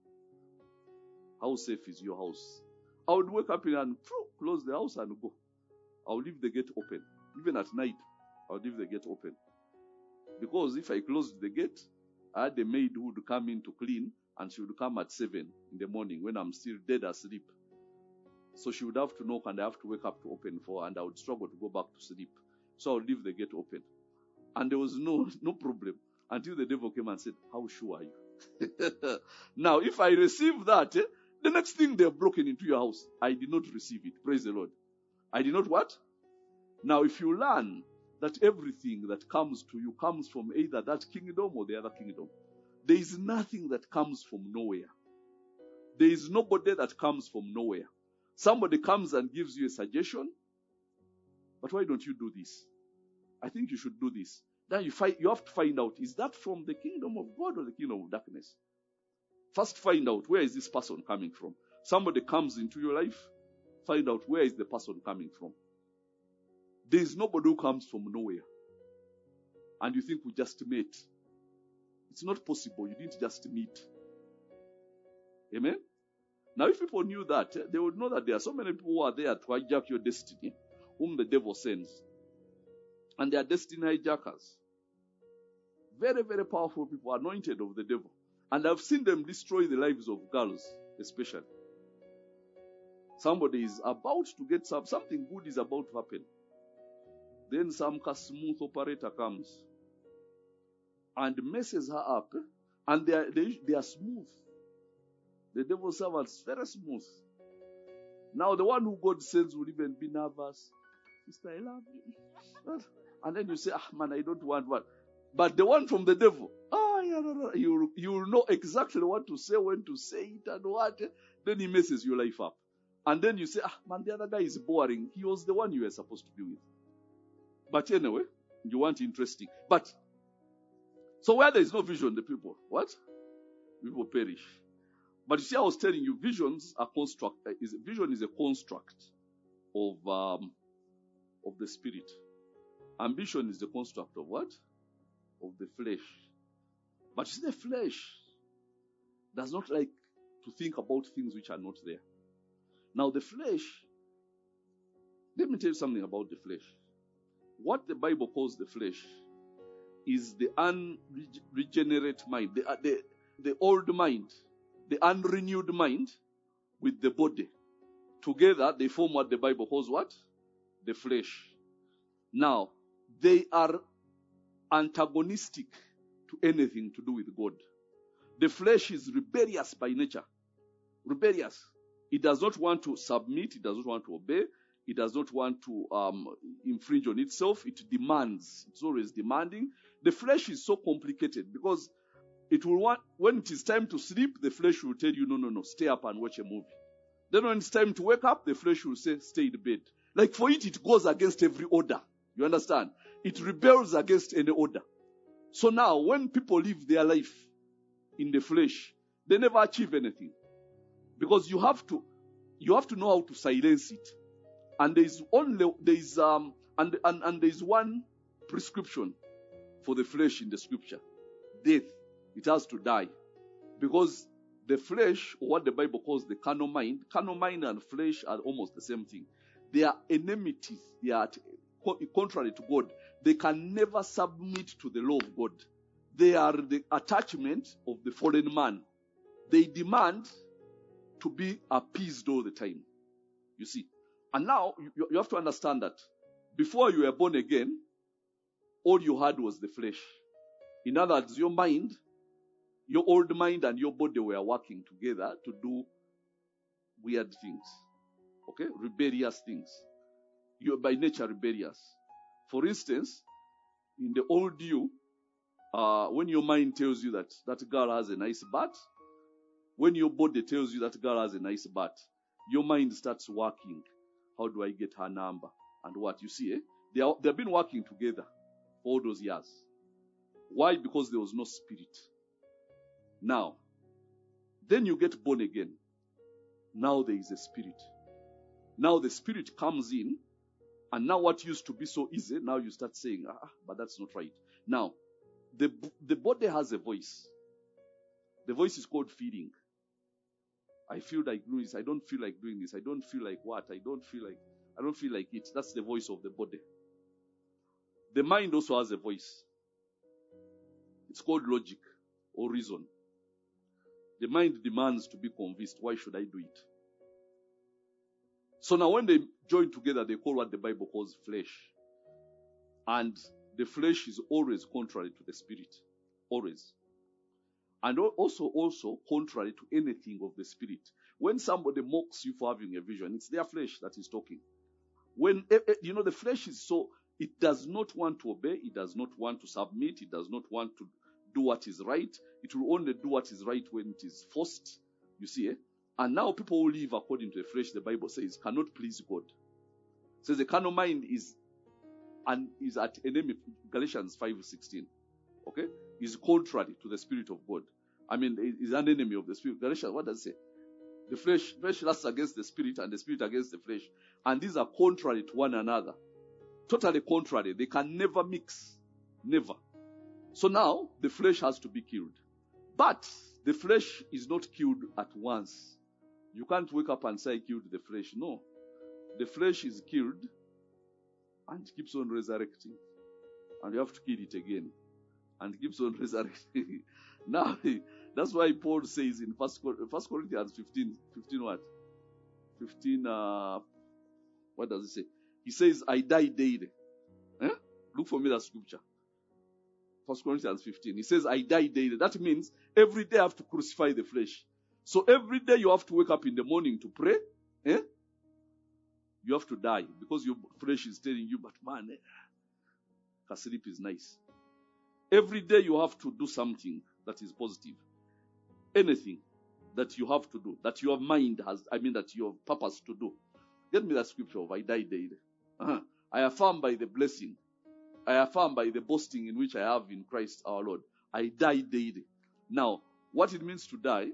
how safe is your house? I would wake up and close the house and go. I will leave the gate open. Even at night, I will leave the gate open. Because if I closed the gate, I had a maid who would come in to clean, and she would come at 7 in the morning when I'm still dead asleep. So she would have to knock and I have to wake up to open for her, and I would struggle to go back to sleep. So I would leave the gate open. And there was no problem until the devil came and said, how sure are you? Now, if I receive that, the next thing they have broken into your house, I did not receive it. Praise the Lord. I did not what? Now, if you learn that everything that comes to you comes from either that kingdom or the other kingdom, there is nothing that comes from nowhere. There is nobody that comes from nowhere. Somebody comes and gives you a suggestion, but why don't you do this? I think you should do this. Then you have to find out, is that from the kingdom of God or the kingdom of darkness? First find out, where is this person coming from? Somebody comes into your life, find out where is the person coming from. There is nobody who comes from nowhere. And you think we just met. It's not possible. You didn't just meet. Amen? Now, if people knew that, they would know that there are so many people who are there to hijack your destiny, whom the devil sends. And they are destiny hijackers. Very, very powerful people, anointed of the devil. And I've seen them destroy the lives of girls, especially. Somebody is about to get something good is about to happen. Then some smooth operator comes and messes her up. And they are smooth. The devil's servants, very smooth. Now the one who God sends will even be nervous. Sister, I love you. And then you say, man, I don't want what. But the one from the devil, you will know exactly what to say, when to say it and what. Then he messes your life up. And then you say, man, the other guy is boring. He was the one you were supposed to be with. But anyway, you want interesting. But, so where there is no vision, the people, what? People perish. But you see, I was telling you, vision is a construct of the spirit. Ambition is the construct of what? Of the flesh. But you see, the flesh does not like to think about things which are not there. Now the flesh, let me tell you something about the flesh. What the Bible calls the flesh is the unregenerate mind, the old mind, the unrenewed mind with the body. Together they form what the Bible calls what? The flesh. Now, they are antagonistic to anything to do with God. The flesh is rebellious by nature. Rebellious. It does not want to submit. It does not want to obey. It does not want to infringe on itself. It demands. It's always demanding. The flesh is so complicated because it will want, when it is time to sleep, the flesh will tell you, no, stay up and watch a movie. Then when it's time to wake up, the flesh will say, stay in bed. Like for it goes against every order. You understand? It rebels against any order. So now, when people live their life in the flesh, they never achieve anything. Because you have to know how to silence it. And there's one prescription for the flesh in the scripture. Death. It has to die. Because the flesh, or what the Bible calls the carnal mind and flesh are almost the same thing. They are enmities. They are contrary to God. They can never submit to the law of God. They are the attachment of the fallen man. They demand to be appeased all the time. You see. And now, you have to understand that before you were born again, all you had was the flesh. In other words, your mind, your old mind and your body were working together to do weird things. Okay? Rebellious things. You are by nature rebellious. For instance, in the old you, when your mind tells you that that girl has a nice butt, when your body tells you that girl has a nice butt, your mind starts working. How do I get her number? And what? You see, they've been working together for all those years. Why? Because there was no spirit. Now, then you get born again. Now there is a spirit. Now the spirit comes in, and now what used to be so easy, now you start saying, but that's not right. Now, the body has a voice. The voice is called feeling. I feel like doing this. I don't feel like doing this. I don't feel like what? I don't feel like it. That's the voice of the body. The mind also has a voice. It's called logic or reason. The mind demands to be convinced. Why should I do it? So now when they join together, they call what the Bible calls flesh. And the flesh is always contrary to the spirit. Always. And also contrary to anything of the spirit. When somebody mocks you for having a vision, it's their flesh that is talking. When, the flesh is so, it does not want to obey, it does not want to submit, it does not want to do what is right. It will only do what is right when it is forced. You see, And now people who live according to the flesh, the Bible says, cannot please God. It says the carnal mind is at enemy, Galatians 5:16. Okay? Is contrary to the Spirit of God. Is an enemy of the Spirit. Galatians, what does it say? The flesh lusts against the Spirit and the Spirit against the flesh. And these are contrary to one another. Totally contrary. They can never mix. Never. So now, the flesh has to be killed. But the flesh is not killed at once. You can't wake up and say, I killed the flesh. No. The flesh is killed and keeps on resurrecting. And you have to kill it again. And keeps on resurrecting. Now, that's why Paul says in 1 Corinthians 15 what? 15, what does it say? He says, I die daily. Look for me that scripture. 1 Corinthians 15. He says, I die daily. That means every day I have to crucify the flesh. So every day you have to wake up in the morning to pray. You have to die because your flesh is telling you, but man, sleep is nice. Every day you have to do something that is positive. Anything that you have to do, that your mind has, that you have purpose to do. Get me that scripture of I die daily. I affirm by the blessing. I affirm by the boasting in which I have in Christ our Lord. I die daily. Now, what it means to die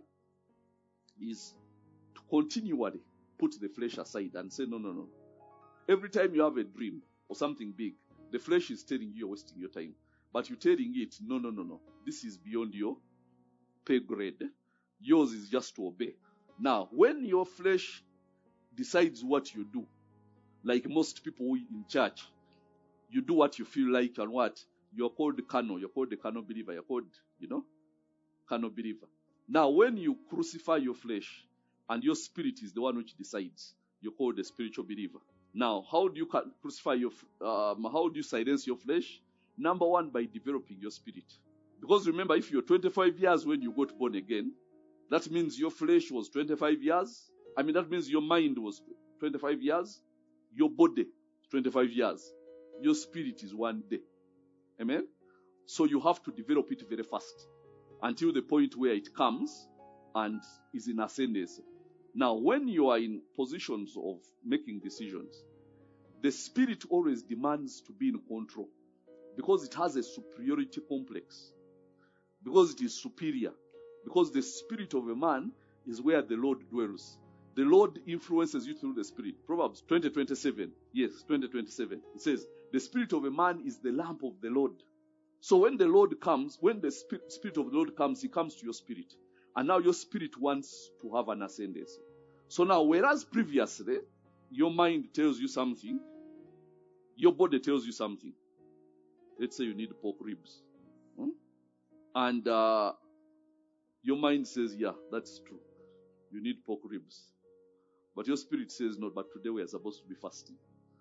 is to continually put the flesh aside and say, no. Every time you have a dream or something big, the flesh is telling you you're wasting your time. But you're telling it, no. This is beyond your pay grade. Yours is just to obey. Now, when your flesh decides what you do, like most people in church, you do what you feel like and what? You're called carnal. You're called the carnal believer. You're called, carnal believer. Now, when you crucify your flesh and your spirit is the one which decides, you're called a spiritual believer. Now, how do you crucify how do you silence your flesh? Number one, by developing your spirit. Because remember, if you're 25 years when you got born again, that means your flesh was 25 years. That means your mind was 25 years. Your body, 25 years. Your spirit is 1 day. Amen? So you have to develop it very fast. until the point where it comes and is in ascendancy. Now, when you are in positions of making decisions, the spirit always demands to be in control because it has a superiority complex, because it is superior, because the spirit of a man is where the Lord dwells. The Lord influences you through the spirit. Proverbs 20:27. Yes, 20:27. It says, the spirit of a man is the lamp of the Lord. So when the Lord comes, when the spirit of the Lord comes, he comes to your spirit. And now your spirit wants to have an ascendancy. So now, whereas previously, your mind tells you something, your body tells you something. Let's say you need pork ribs. And your mind says, yeah, that's true. You need pork ribs. But your spirit says, no, but today we are supposed to be fasting.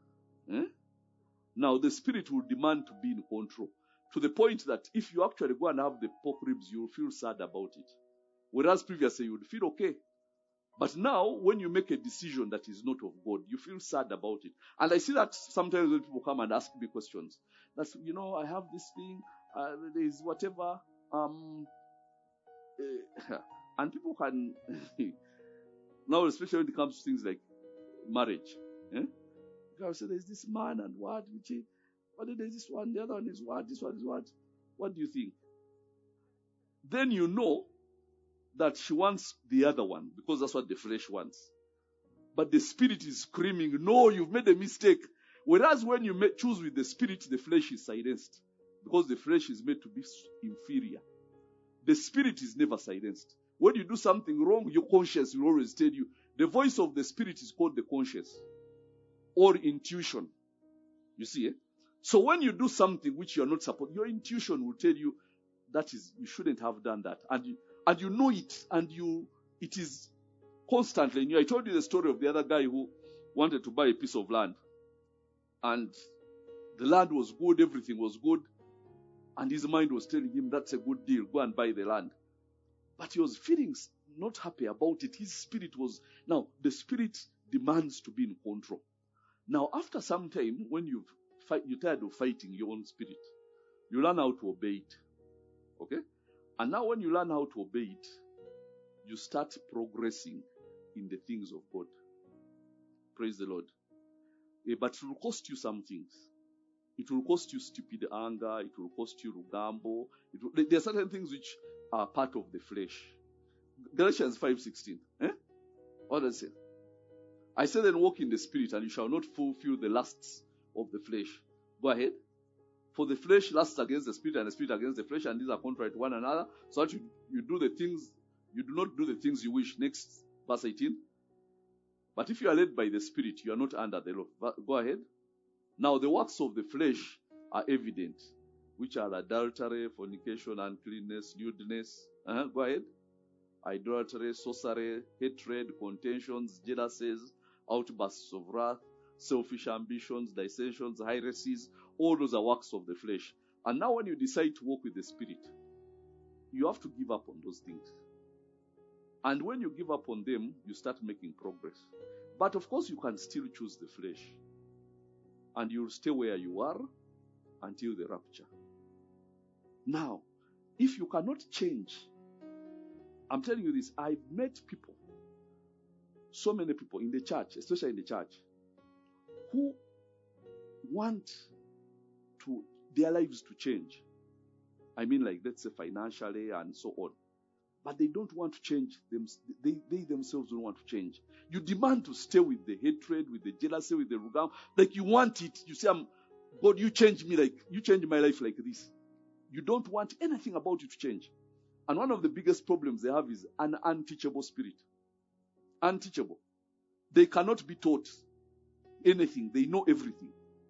Now, the spirit will demand to be in control, to the point that if you actually go and have the pork ribs, you will feel sad about it. Whereas previously, you would feel okay. But now, when you make a decision that is not of God, you feel sad about it. And I see that sometimes when people come and ask me questions, that's, I have this thing, there is whatever, and people can, now especially when it comes to things like marriage, I say there's this man and what, but there's this one, the other one is what, this one is what. What do you think? Then you know that she wants the other one because that's what the flesh wants. But the spirit is screaming, no, you've made a mistake. Whereas when you choose with the spirit, the flesh is silenced because the flesh is made to be inferior. The spirit is never silenced. When you do something wrong, your conscience will always tell you. The voice of the spirit is called the conscience or intuition. You see, So when you do something which you are not supposed, your intuition will tell you that is, you shouldn't have done that. And you know it, and it is constantly. And I told you the story of the other guy who wanted to buy a piece of land. And the land was good, everything was good. And his mind was telling him, that's a good deal, go and buy the land. But he was feeling not happy about it. His spirit was, now the spirit demands to be in control. Now after some time, when you're tired of fighting your own spirit, you learn how to obey it. Okay? And now when you learn how to obey it, you start progressing in the things of God. Praise the Lord. But it will cost you some things. It will cost you stupid anger. It will cost you rugambo. There are certain things which are part of the flesh. Galatians 5:16. What does it say? I say then walk in the spirit, and you shall not fulfill the lusts of the flesh. Go ahead. For the flesh lusts against the spirit, and the spirit against the flesh, and these are contrary to one another. So that you do not do the things you wish. Next, verse 18. But if you are led by the spirit, you are not under the law. Go ahead. Now the works of the flesh are evident, which are adultery, fornication, uncleanness, lewdness. Go ahead. Idolatry, sorcery, hatred, contentions, jealousies, outbursts of wrath, selfish ambitions, dissensions, heresies. All those are works of the flesh. And now when you decide to walk with the spirit, you have to give up on those things. And when you give up on them, you start making progress. But of course, you can still choose the flesh. And you'll stay where you are until the rapture. Now, if you cannot change, I'm telling you this, I've met people, so many people in the church, especially in the church, who want their lives to change. I mean, like, let's say financially and so on. But they don't want to change them. They themselves don't want to change. You demand to stay with the hatred, with the jealousy, with the rugam. Like you want it. You say, God, you change me you change my life like this. You don't want anything about it to change. And one of the biggest problems they have is an unteachable spirit. Unteachable. They cannot be taught anything. They know everything.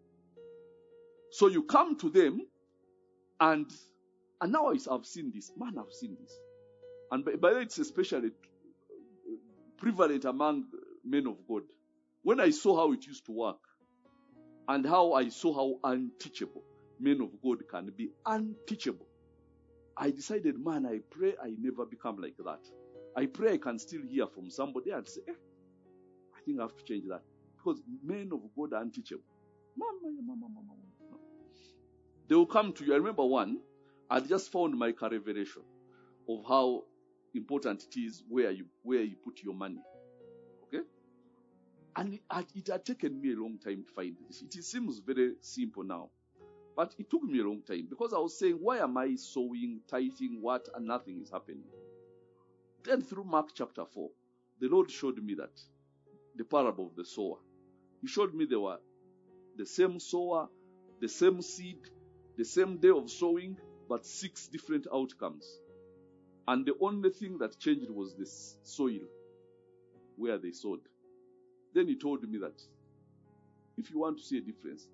So you come to them and now I've seen this. Man, I've seen this. And by the way, it's especially prevalent among men of God. When I saw how it used to work, and how I saw how unteachable men of God can be unteachable, I decided, man, I pray I never become like that. I pray I can still hear from somebody and say, I think I have to change that. Because men of God are unteachable. They will come to you. I remember one, I just found my car revelation. of how important it is where you put your money. Okay? And it had taken me a long time to find this. It seems very simple now. But it took me a long time because I was saying, why am I sowing, tithing, what, and nothing is happening? Then through Mark chapter 4, the Lord showed me that the parable of the sower. He showed me there were the same sower, the same seed, the same day of sowing, but 6 different outcomes. And the only thing that changed was the soil where they sowed. Then he told me that if you want to see a difference,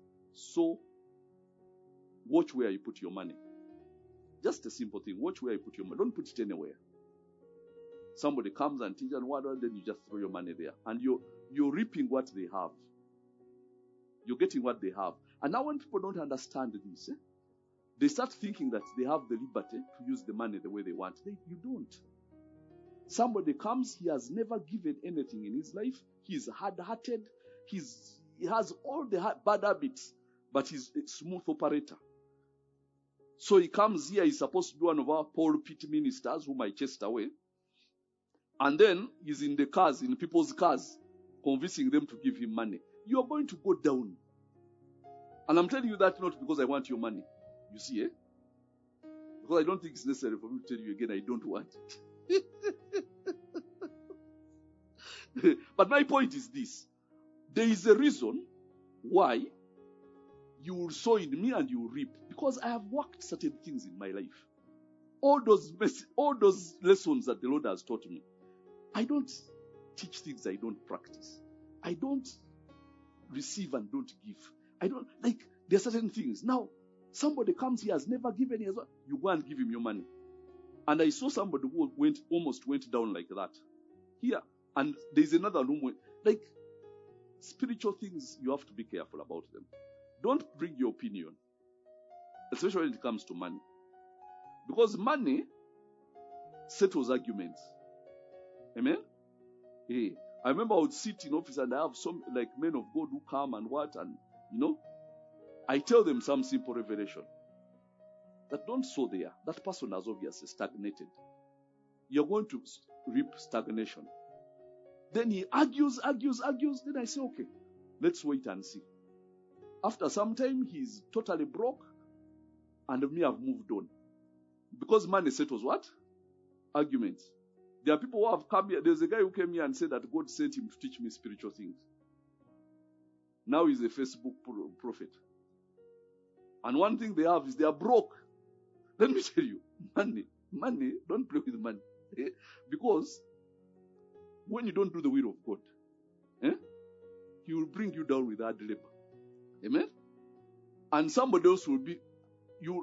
watch where you put your money. Just a simple thing. Watch where you put your money. Don't put it anywhere. Somebody comes and teaches and then you just throw your money there. And you're reaping what they have. You're getting what they have. And now when people don't understand this, they start thinking that they have the liberty to use the money the way they want. You don't. Somebody comes, he has never given anything in his life. He's hard-hearted. He has all the bad habits, but he's a smooth operator. So he comes here, he's supposed to be one of our pulpit ministers whom I chased away. And then he's in the cars, in people's cars, convincing them to give him money. You're going to go down. And I'm telling you that not because I want your money. You see, Because I don't think it's necessary for me to tell you again, I don't want it. But my point is this. There is a reason why you will sow in me and you will reap. Because I have worked certain things in my life. All those lessons that the Lord has taught me. I don't teach things I don't practice. I don't receive and don't give. There are certain things. Now, somebody comes here, has never given you, you go and give him your money. And I saw somebody who almost went down like that. Here. And there's another room. Spiritual things, you have to be careful about them. Don't bring your opinion. Especially when it comes to money. Because money settles arguments. Amen? Hey, I remember I would sit in office and I have some men of God who come and what, and I tell them some simple revelation. That don't sow there. That person has obviously stagnated. You're going to reap stagnation. Then he argues. Then I say, okay, let's wait and see. After some time, he's totally broke, and me have moved on. Because money settles what? Arguments. There are people who have come here. There's a guy who came here and said that God sent him to teach me spiritual things. Now he's a Facebook prophet. And one thing they have is they are broke. Let me tell you, money, don't play with money. Because when you don't do the will of God, He will bring you down with hard labor. Amen? And somebody else will be, you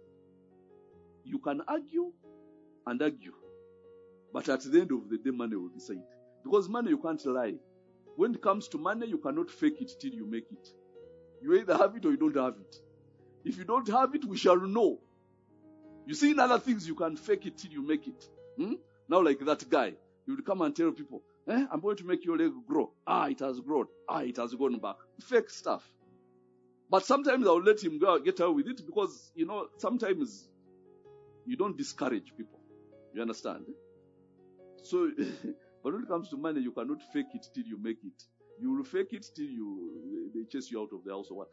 can argue and argue. But at the end of the day, money will decide. Because money, you can't lie. When it comes to money, you cannot fake it till you make it. You either have it or you don't have it. If you don't have it, we shall know. You see, in other things, you can fake it till you make it. Now, like that guy, he would come and tell people, I'm going to make your leg grow. It has grown. It has gone back. Fake stuff. But sometimes I'll let him get out with it because, sometimes you don't discourage people. You understand? So, but when it comes to money, you cannot fake it till you make it. You will fake it till they chase you out of the house or what.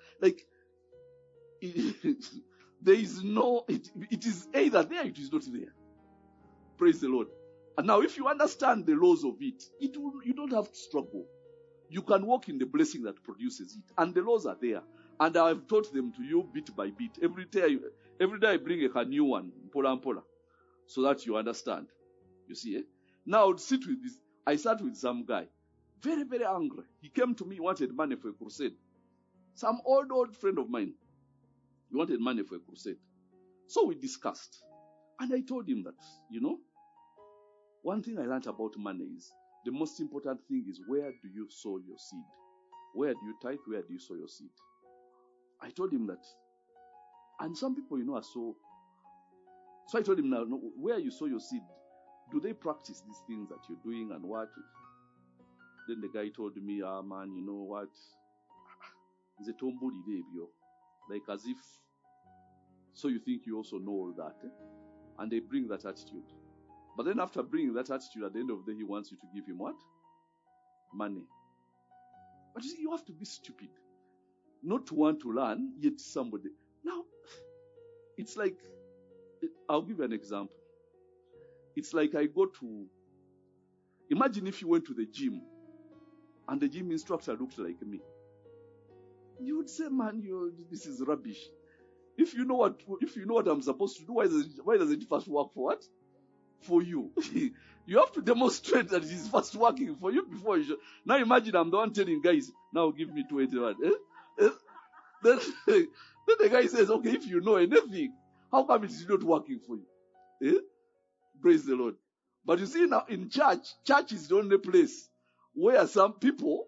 There is no, it is either there, it is not there. Praise the Lord. And now if you understand the laws of it, you don't have to struggle. You can walk in the blessing that produces it. And the laws are there. And I've taught them to you bit by bit. Every day I bring a new one, pola, so that you understand. You see, Now I would sit with this. I sat with some guy, very, very angry. He came to me, wanted money for a crusade. Some old friend of mine. He wanted money for a crusade. So we discussed. And I told him that, one thing I learned about money is the most important thing is where do you sow your seed? Where do you tithe? Where do you sow your seed? I told him that. And some people, are so. So I told him now, where you sow your seed, do they practice these things that you're doing and what? Then the guy told me, man, you know what? It's a tomboli debut. Like as if, so you think you also know all that. And they bring that attitude. But then after bringing that attitude, at the end of the day, he wants you to give him what? Money. But you see, you have to be stupid not to want to learn, yet somebody. Now, it's like, I'll give you an example. It's like I go to, imagine if you went to the gym and the gym instructor looked like me. You would say, man, this is rubbish. If you know what I'm supposed to do, why does it first work for what? For you. You have to demonstrate that it is first working for you before you should. Now imagine I'm the one telling guys, now give me 21. Then the guy says, okay, if you know anything, how come it is not working for you? Praise the Lord. But you see now in church is the only place where some people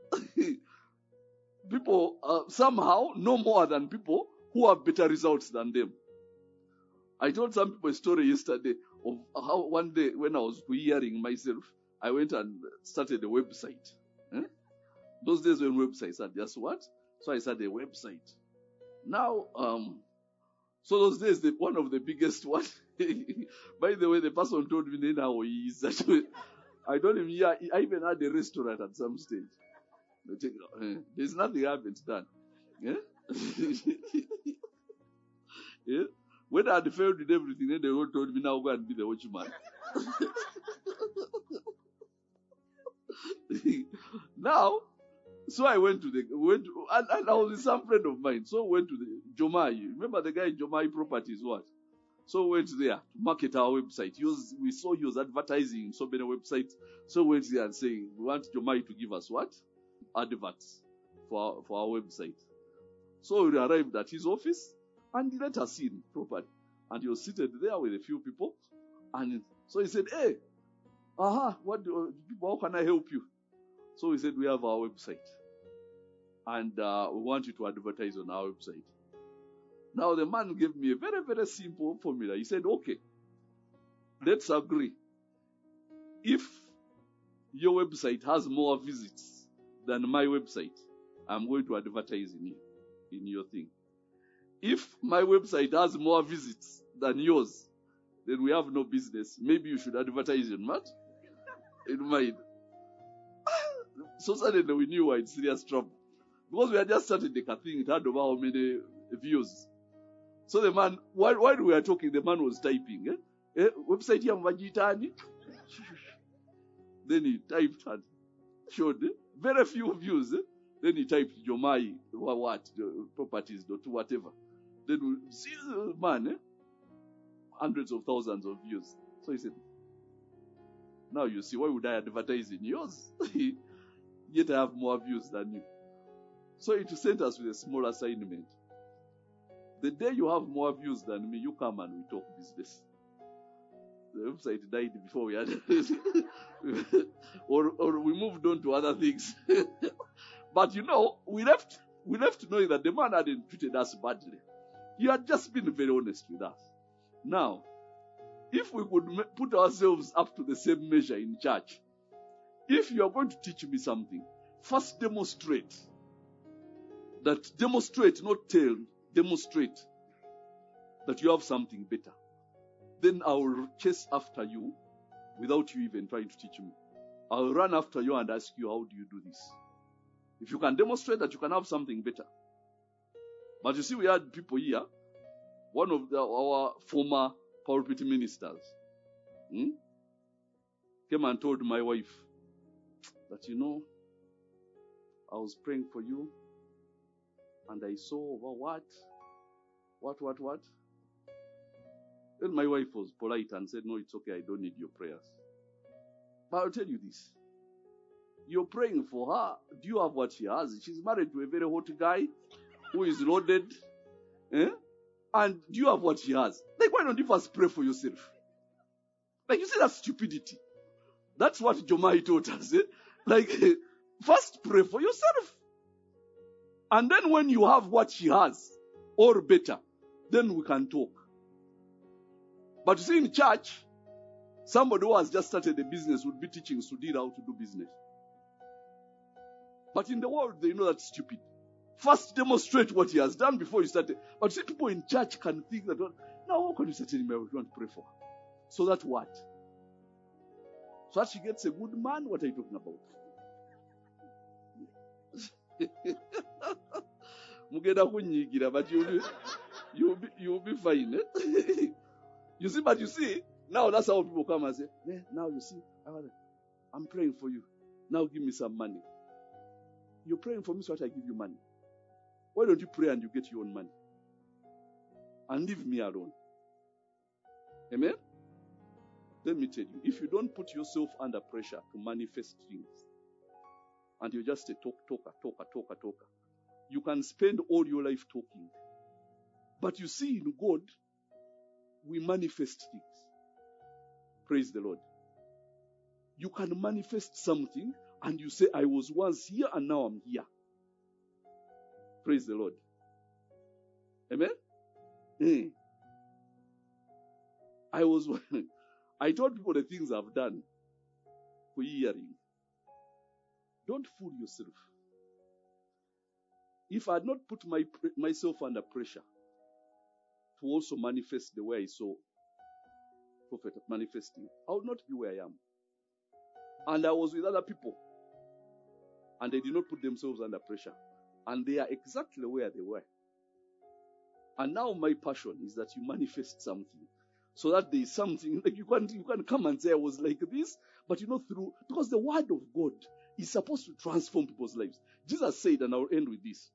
somehow know more than people who have better results than them. I told some people a story yesterday of how one day when I was hearing myself, I went and started a website. Those days when websites are just what? So I started a website. Now, so those days, one of the biggest one, by the way, the person told me then how he is. I told him, yeah, I even had a restaurant at some stage. There's nothing I haven't done. Yeah? Yeah? When I had failed with everything, then they all told me, now go and be the watchman. Now, so I went and I was with some friend of mine. So I went to the Jomai. Remember the guy Jomai Properties what? So we went there to market our website. We saw he was advertising in so many websites. So we went there and saying, we want Jomai to give us what? Adverts for our website. So we arrived at his office and he let us in properly. And he was seated there with a few people. And so he said, hey, how can I help you? So we said, we have our website. And we want you to advertise on our website. Now the man gave me a very, very simple formula. He said, okay, let's agree. If your website has more visits than my website, I'm going to advertise in your thing. If my website has more visits than yours, then we have no business. Maybe you should advertise in what? In mine. So suddenly we knew we were in serious trouble. Because we had just started the thing, it had over how many views. So the man, while we were talking, the man was typing. Website here, Majitani. Then he typed and showed very few views. Then he typed Jomai, properties, whatever. Then we see the man, hundreds of thousands of views. So he said, now you see, why would I advertise in yours? Yet I have more views than you. So it sent us with a small assignment. The day you have more views than me, you come and we talk business. The website died before we had or we moved on to other things. But we left knowing that the man hadn't treated us badly. He had just been very honest with us. Now, if we could put ourselves up to the same measure in church, if you are going to teach me something, first demonstrate, not tell, demonstrate that you have something better. Then I will chase after you without you even trying to teach me. I will run after you and ask you, how do you do this? If you can demonstrate that you can have something better. But you see, we had people here, one of our former pulpit ministers came and told my wife that, I was praying for you and I saw what? Then my wife was polite and said, no, it's okay, I don't need your prayers. But I'll tell you this. You're praying for her. Do you have what she has? She's married to a very hot guy who is loaded. And do you have what she has? Why don't you first pray for yourself? You see, that's stupidity. That's what Jomai taught us. First pray for yourself. And then when you have what she has, or better, then we can talk. But you see, in church, somebody who has just started a business would be teaching Sudhir how to do business. But in the world, they know that's stupid. First demonstrate what he has done before you start. But see, people in church can think that, now how can you say to him, I want to pray for her? So that what? So that she gets a good man? What are you talking about? Mugenda kunyigira, but you'll be fine. Eh? You see, now that's how people come and say, now you see, I'm praying for you. Now give me some money. You're praying for me, so I give you money. Why don't you pray and you get your own money? And leave me alone. Amen? Let me tell you, if you don't put yourself under pressure to manifest things, and you're just a talker, you can spend all your life talking. But you see, in God, we manifest things. Praise the Lord. You can manifest something and you say, I was once here and now I'm here. Praise the Lord. Amen? I told people the things I've done for hearing. Don't fool yourself. If I had not put myself under pressure to also manifest the way I saw Prophet manifesting, I would not be where I am. And I was with other people, and they did not put themselves under pressure, and they are exactly where they were. And now my passion is that you manifest something, so that there is something like you can come and say I was like this, but because the word of God is supposed to transform people's lives. Jesus said, and I'll end with this.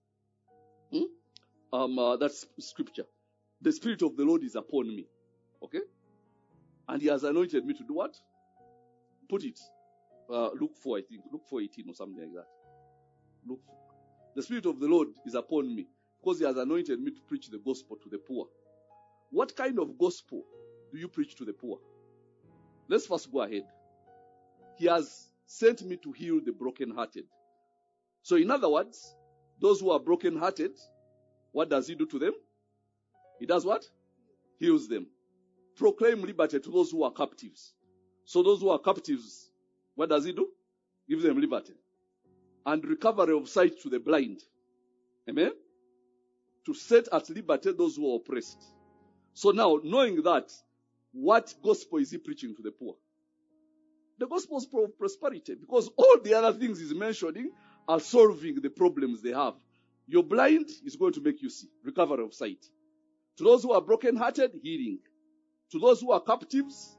That's scripture. The Spirit of the Lord is upon me. Okay? And He has anointed me to do what? Put it. Luke 4, I think. Luke 4:18 or something like that. Luke 4. The Spirit of the Lord is upon me because He has anointed me to preach the gospel to the poor. What kind of gospel do you preach to the poor? Let's first go ahead. He has sent me to heal the brokenhearted. So in other words, those who are brokenhearted, what does He do to them? He does what? Heals them. Proclaim liberty to those who are captives. So those who are captives, what does He do? Give them liberty. And recovery of sight to the blind. Amen? To set at liberty those who are oppressed. So now, knowing that, what gospel is He preaching to the poor? The gospel is of prosperity, because all the other things He's mentioning are solving the problems they have. You're blind, He's going to make you see. Recovery of sight. To those who are brokenhearted, healing. To those who are captives,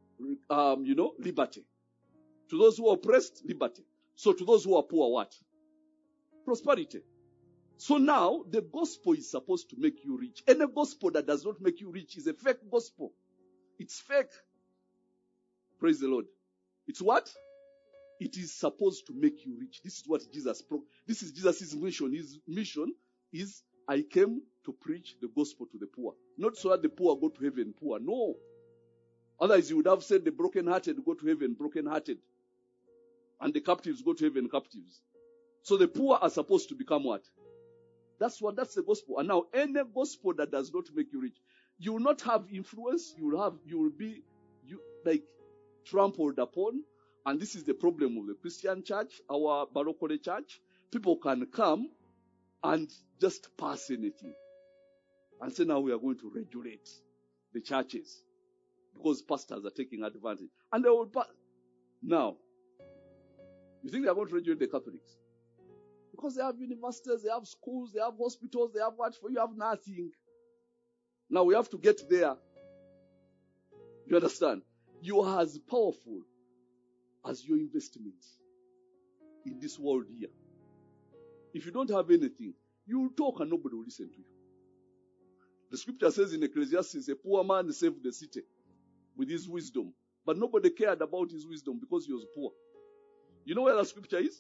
liberty. To those who are oppressed, liberty. So to those who are poor, what? Prosperity. So now, the gospel is supposed to make you rich. Any gospel that does not make you rich is a fake gospel. It's fake. Praise the Lord. It's what? It is supposed to make you rich. This is what this is Jesus' mission. His mission is, I came to preach the gospel to the poor. Not so that the poor go to heaven poor. No. Otherwise, you would have said the brokenhearted go to heaven brokenhearted. And the captives go to heaven captives. So the poor are supposed to become what? That's the gospel. And now, any gospel that does not make you rich, you will not have influence. You will be trampled upon. And this is the problem of the Christian church, our Barokole church. People can come and just pass anything. And say, now we are going to regulate the churches. Because pastors are taking advantage. And they will pass. Now, you think they are going to regulate the Catholics? Because they have universities, they have schools, they have hospitals, they have what? For you have nothing. Now we have to get there. You understand? You are as powerful as your investment in this world here. If you don't have anything, you will talk and nobody will listen to you. The scripture says in Ecclesiastes, a poor man saved the city with his wisdom. But nobody cared about his wisdom because he was poor. You know where that scripture is?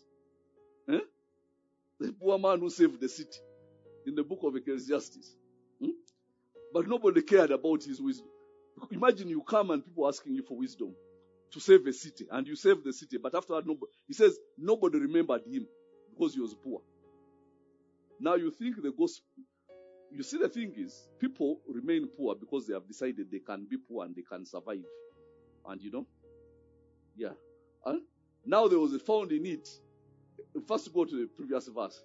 The poor man who saved the city in the book of Ecclesiastes. But nobody cared about his wisdom. Imagine you come and people asking you for wisdom to save a city, and you save the city, but after that, he says nobody remembered him because he was poor. Now you think the gospel. You see, the thing is, people remain poor because they have decided they can be poor and they can survive. And now there was a found in it. First, go to the previous verse.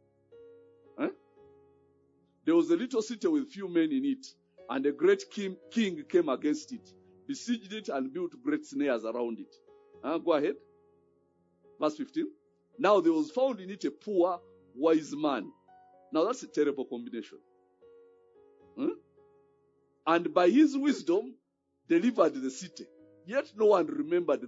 There was a little city with few men in it, and a great king came against it, besieged it, and built great snares around it. Go ahead. Verse 15. Now there was found in it a poor, wise man. Now that's a terrible combination. And by his wisdom, delivered the city. Yet no one remembered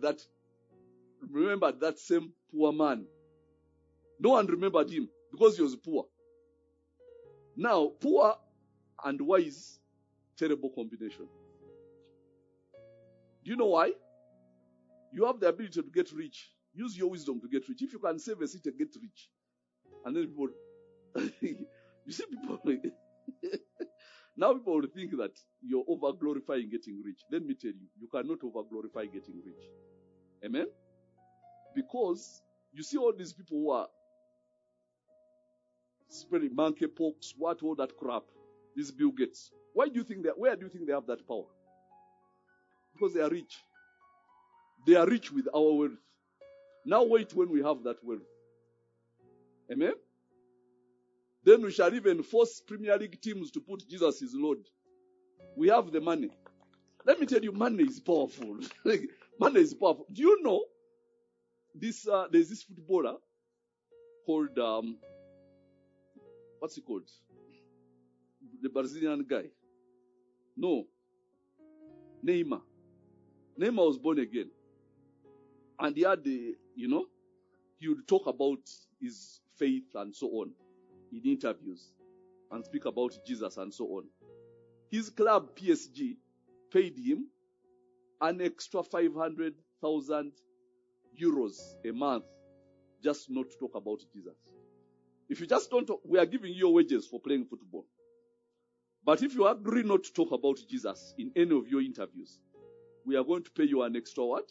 that same poor man. No one remembered him because he was poor. Now, poor and wise, terrible combination. Do you know why? You have the ability to get rich. Use your wisdom to get rich. If you can save a city, get rich. And then people, you see people, now people will think that you're over glorifying getting rich. Let me tell you, you cannot over glorify getting rich. Amen? Because you see all these people who are spreading monkeypox, all that crap, these Bill Gates. Where do you think they have that power? Because they are rich. They are rich with our wealth. Now wait when we have that wealth. Amen? Then we shall even force Premier League teams to put Jesus as Lord. We have the money. Let me tell you, money is powerful. Money is powerful. Do you know this? There's this footballer called what's he called? The Brazilian guy. No, Neymar. Neymar was born again, and he had he would talk about his faith and so on in interviews and speak about Jesus and so on. His club, PSG, paid him an extra 500,000 euros a month just not to talk about Jesus. If you just don't talk, we are giving you wages for playing football. But if you agree not to talk about Jesus in any of your interviews, we are going to pay you an extra what?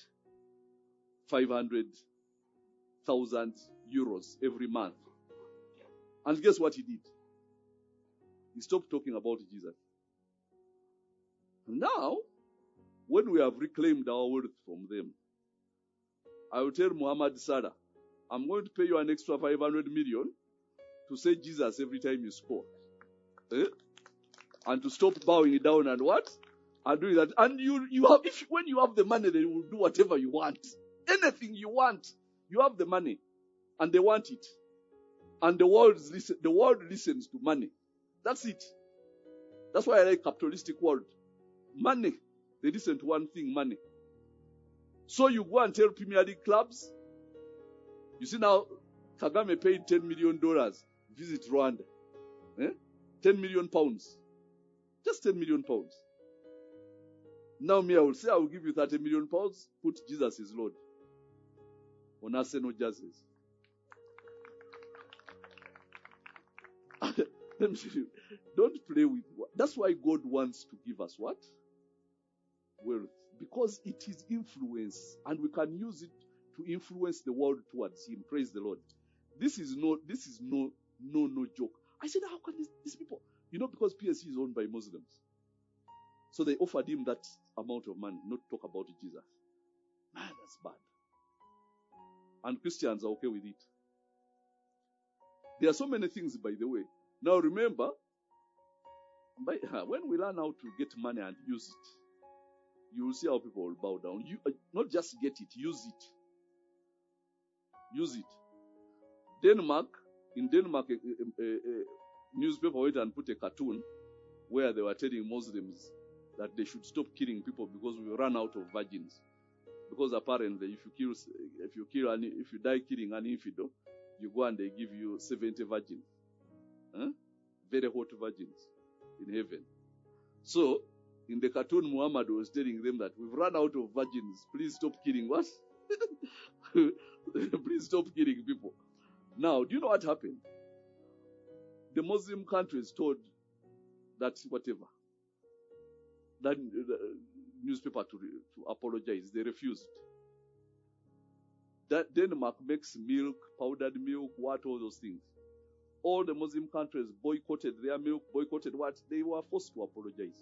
500,000 euros every month. And guess what he did? He stopped talking about Jesus. Now, when we have reclaimed our wealth from them, I will tell Muhammad Salah, I'm going to pay you an extra 500 million to say Jesus every time you score. And to stop bowing down and what? And doing that. And when you have the money, they will do whatever you want. Anything you want. You have the money. And they want it. And the world listens to money. That's it. That's why I like capitalistic world. Money. They listen to one thing, money. So you go and tell Premier League clubs, you see now, Kagame paid $10 million, visit Rwanda. 10 million pounds. Just 10 million pounds. Now me, I will say, I will give you 30 million pounds, put Jesus as Lord. On Arsenal jerseys. Let me tell you, don't play with. That's why God wants to give us what? Wealth. Because it is influence, and we can use it to influence the world towards Him. Praise the Lord. This is no joke. I said, how can these people? Because PSG is owned by Muslims. So they offered him that amount of money, not talk about Jesus. Man, that's bad. And Christians are okay with it. There are so many things, by the way. Now remember, when we learn how to get money and use it, you will see how people will bow down. You not just get it, use it. Use it. In Denmark, a newspaper went and put a cartoon where they were telling Muslims that they should stop killing people because we ran out of virgins. Because apparently, if you die killing an infidel, you go and they give you 70 virgins, very hot virgins in heaven. So, in the cartoon, Muhammad was telling them that we've run out of virgins. Please stop killing what? Please stop killing people. Now, do you know what happened? The Muslim countries told that newspaper to apologize. They refused. That Denmark makes milk, powdered milk, all those things. All the Muslim countries boycotted their milk, boycotted what? They were forced to apologize.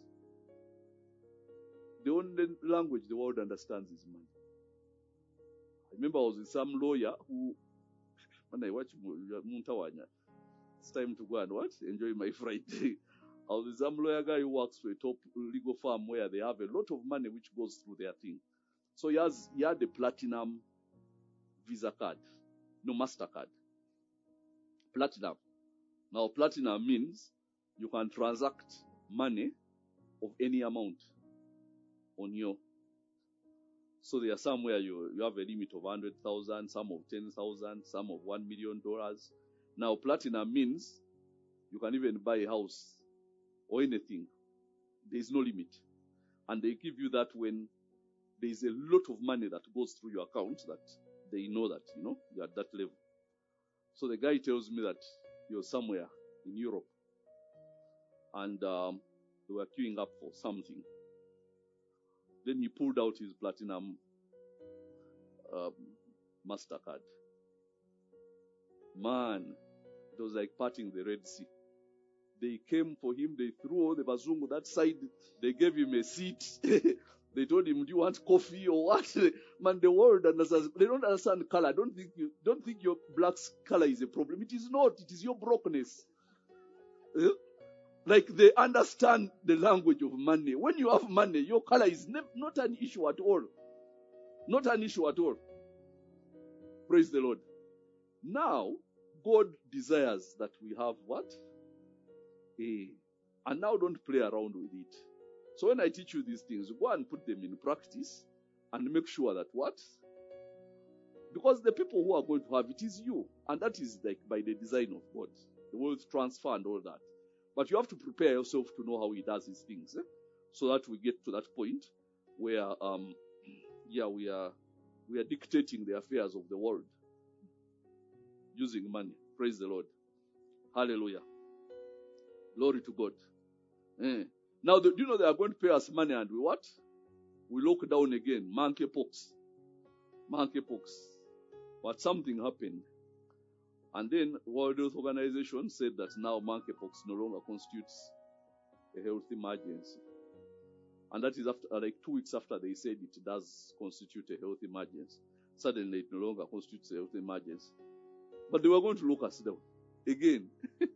The only language the world understands is money. I remember I was with some lawyer who, when I watch Muntawanya, it's time to go and what? Enjoy my Friday. I was with some lawyer guy who works for a top legal firm where they have a lot of money which goes through their thing. So he had a platinum Visa card. No, MasterCard. Platinum. Now, platinum means you can transact money of any amount on your. So there are some where you have a limit of 100,000, some of 10,000, some of $1 million. Now, platinum means you can even buy a house or anything. There is no limit. And they give you that when there is a lot of money that goes through your account that they know that, you're at that level. So the guy tells me that you're somewhere in Europe and they were queuing up for something. Then he pulled out his platinum MasterCard. Man, it was like parting the Red Sea. They came for him, they threw all the bazungu that side, they gave him a seat. They told him, do you want coffee or what? Man, the world understands. They don't understand color. Don't think your black color is a problem. It is not. It is your brokenness. Like they understand the language of money. When you have money, your color is not an issue at all. Not an issue at all. Praise the Lord. Now, God desires that we have what? And now don't play around with it. So when I teach you these things, go and put them in practice and make sure that what? Because the people who are going to have it is you. And that is like by the design of God. The wealth transfer and all that. But you have to prepare yourself to know how he does his things. So that we get to that point where we are dictating the affairs of the world using money. Praise the Lord. Hallelujah. Glory to God. Now, do you know they are going to pay us money and we what? We lock down again. Monkeypox. But something happened. And then World Health Organization said that now monkeypox no longer constitutes a health emergency. And that is after, like 2 weeks after they said it does constitute a health emergency. Suddenly it no longer constitutes a health emergency. But they were going to lock us down again.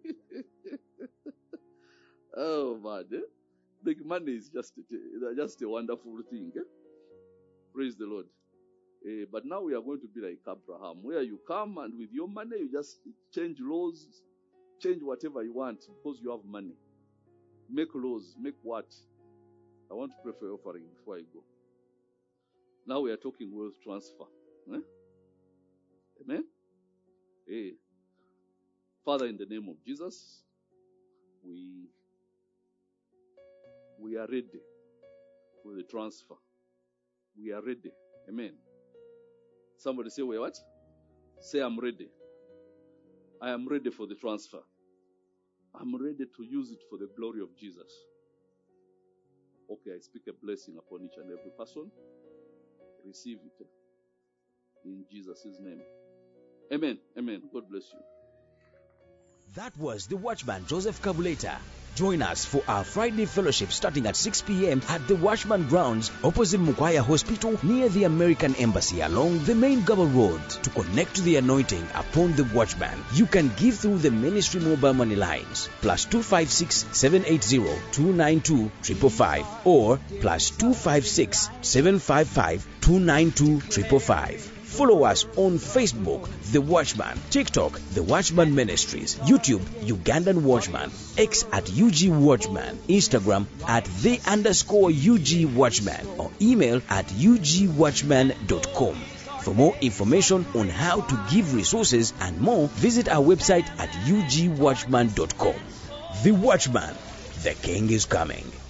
Oh man, Like money is just a wonderful thing. Praise the Lord. But now we are going to be like Abraham, where you come and with your money you just change laws, change whatever you want because you have money. Make laws, make what? I want to pray for your offering before I go. Now we are talking wealth transfer. Amen? Father, in the name of Jesus, we are ready for the transfer. We are ready. Amen. Somebody say, wait, what? Say, I'm ready. I am ready for the transfer. I'm ready to use it for the glory of Jesus. Okay, I speak a blessing upon each and every person. Receive it in Jesus' name. Amen. Amen. God bless you. That was the Watchman Joseph Kabuleta. Join us for our Friday fellowship starting at 6 p.m. at the Watchman Grounds opposite Mukwaya Hospital near the American Embassy along the main Gaba Road. To connect to the anointing upon the Watchman, you can give through the ministry mobile money lines +256 780 292 555 or +256 755 292 555. Follow us on Facebook, The Watchman, TikTok, The Watchman Ministries, YouTube, Ugandan Watchman, X at UG Watchman, Instagram at @the_UG Watchman, or email at ugwatchman.com. For more information on how to give resources and more, visit our website at ugwatchman.com. The Watchman, the King is coming.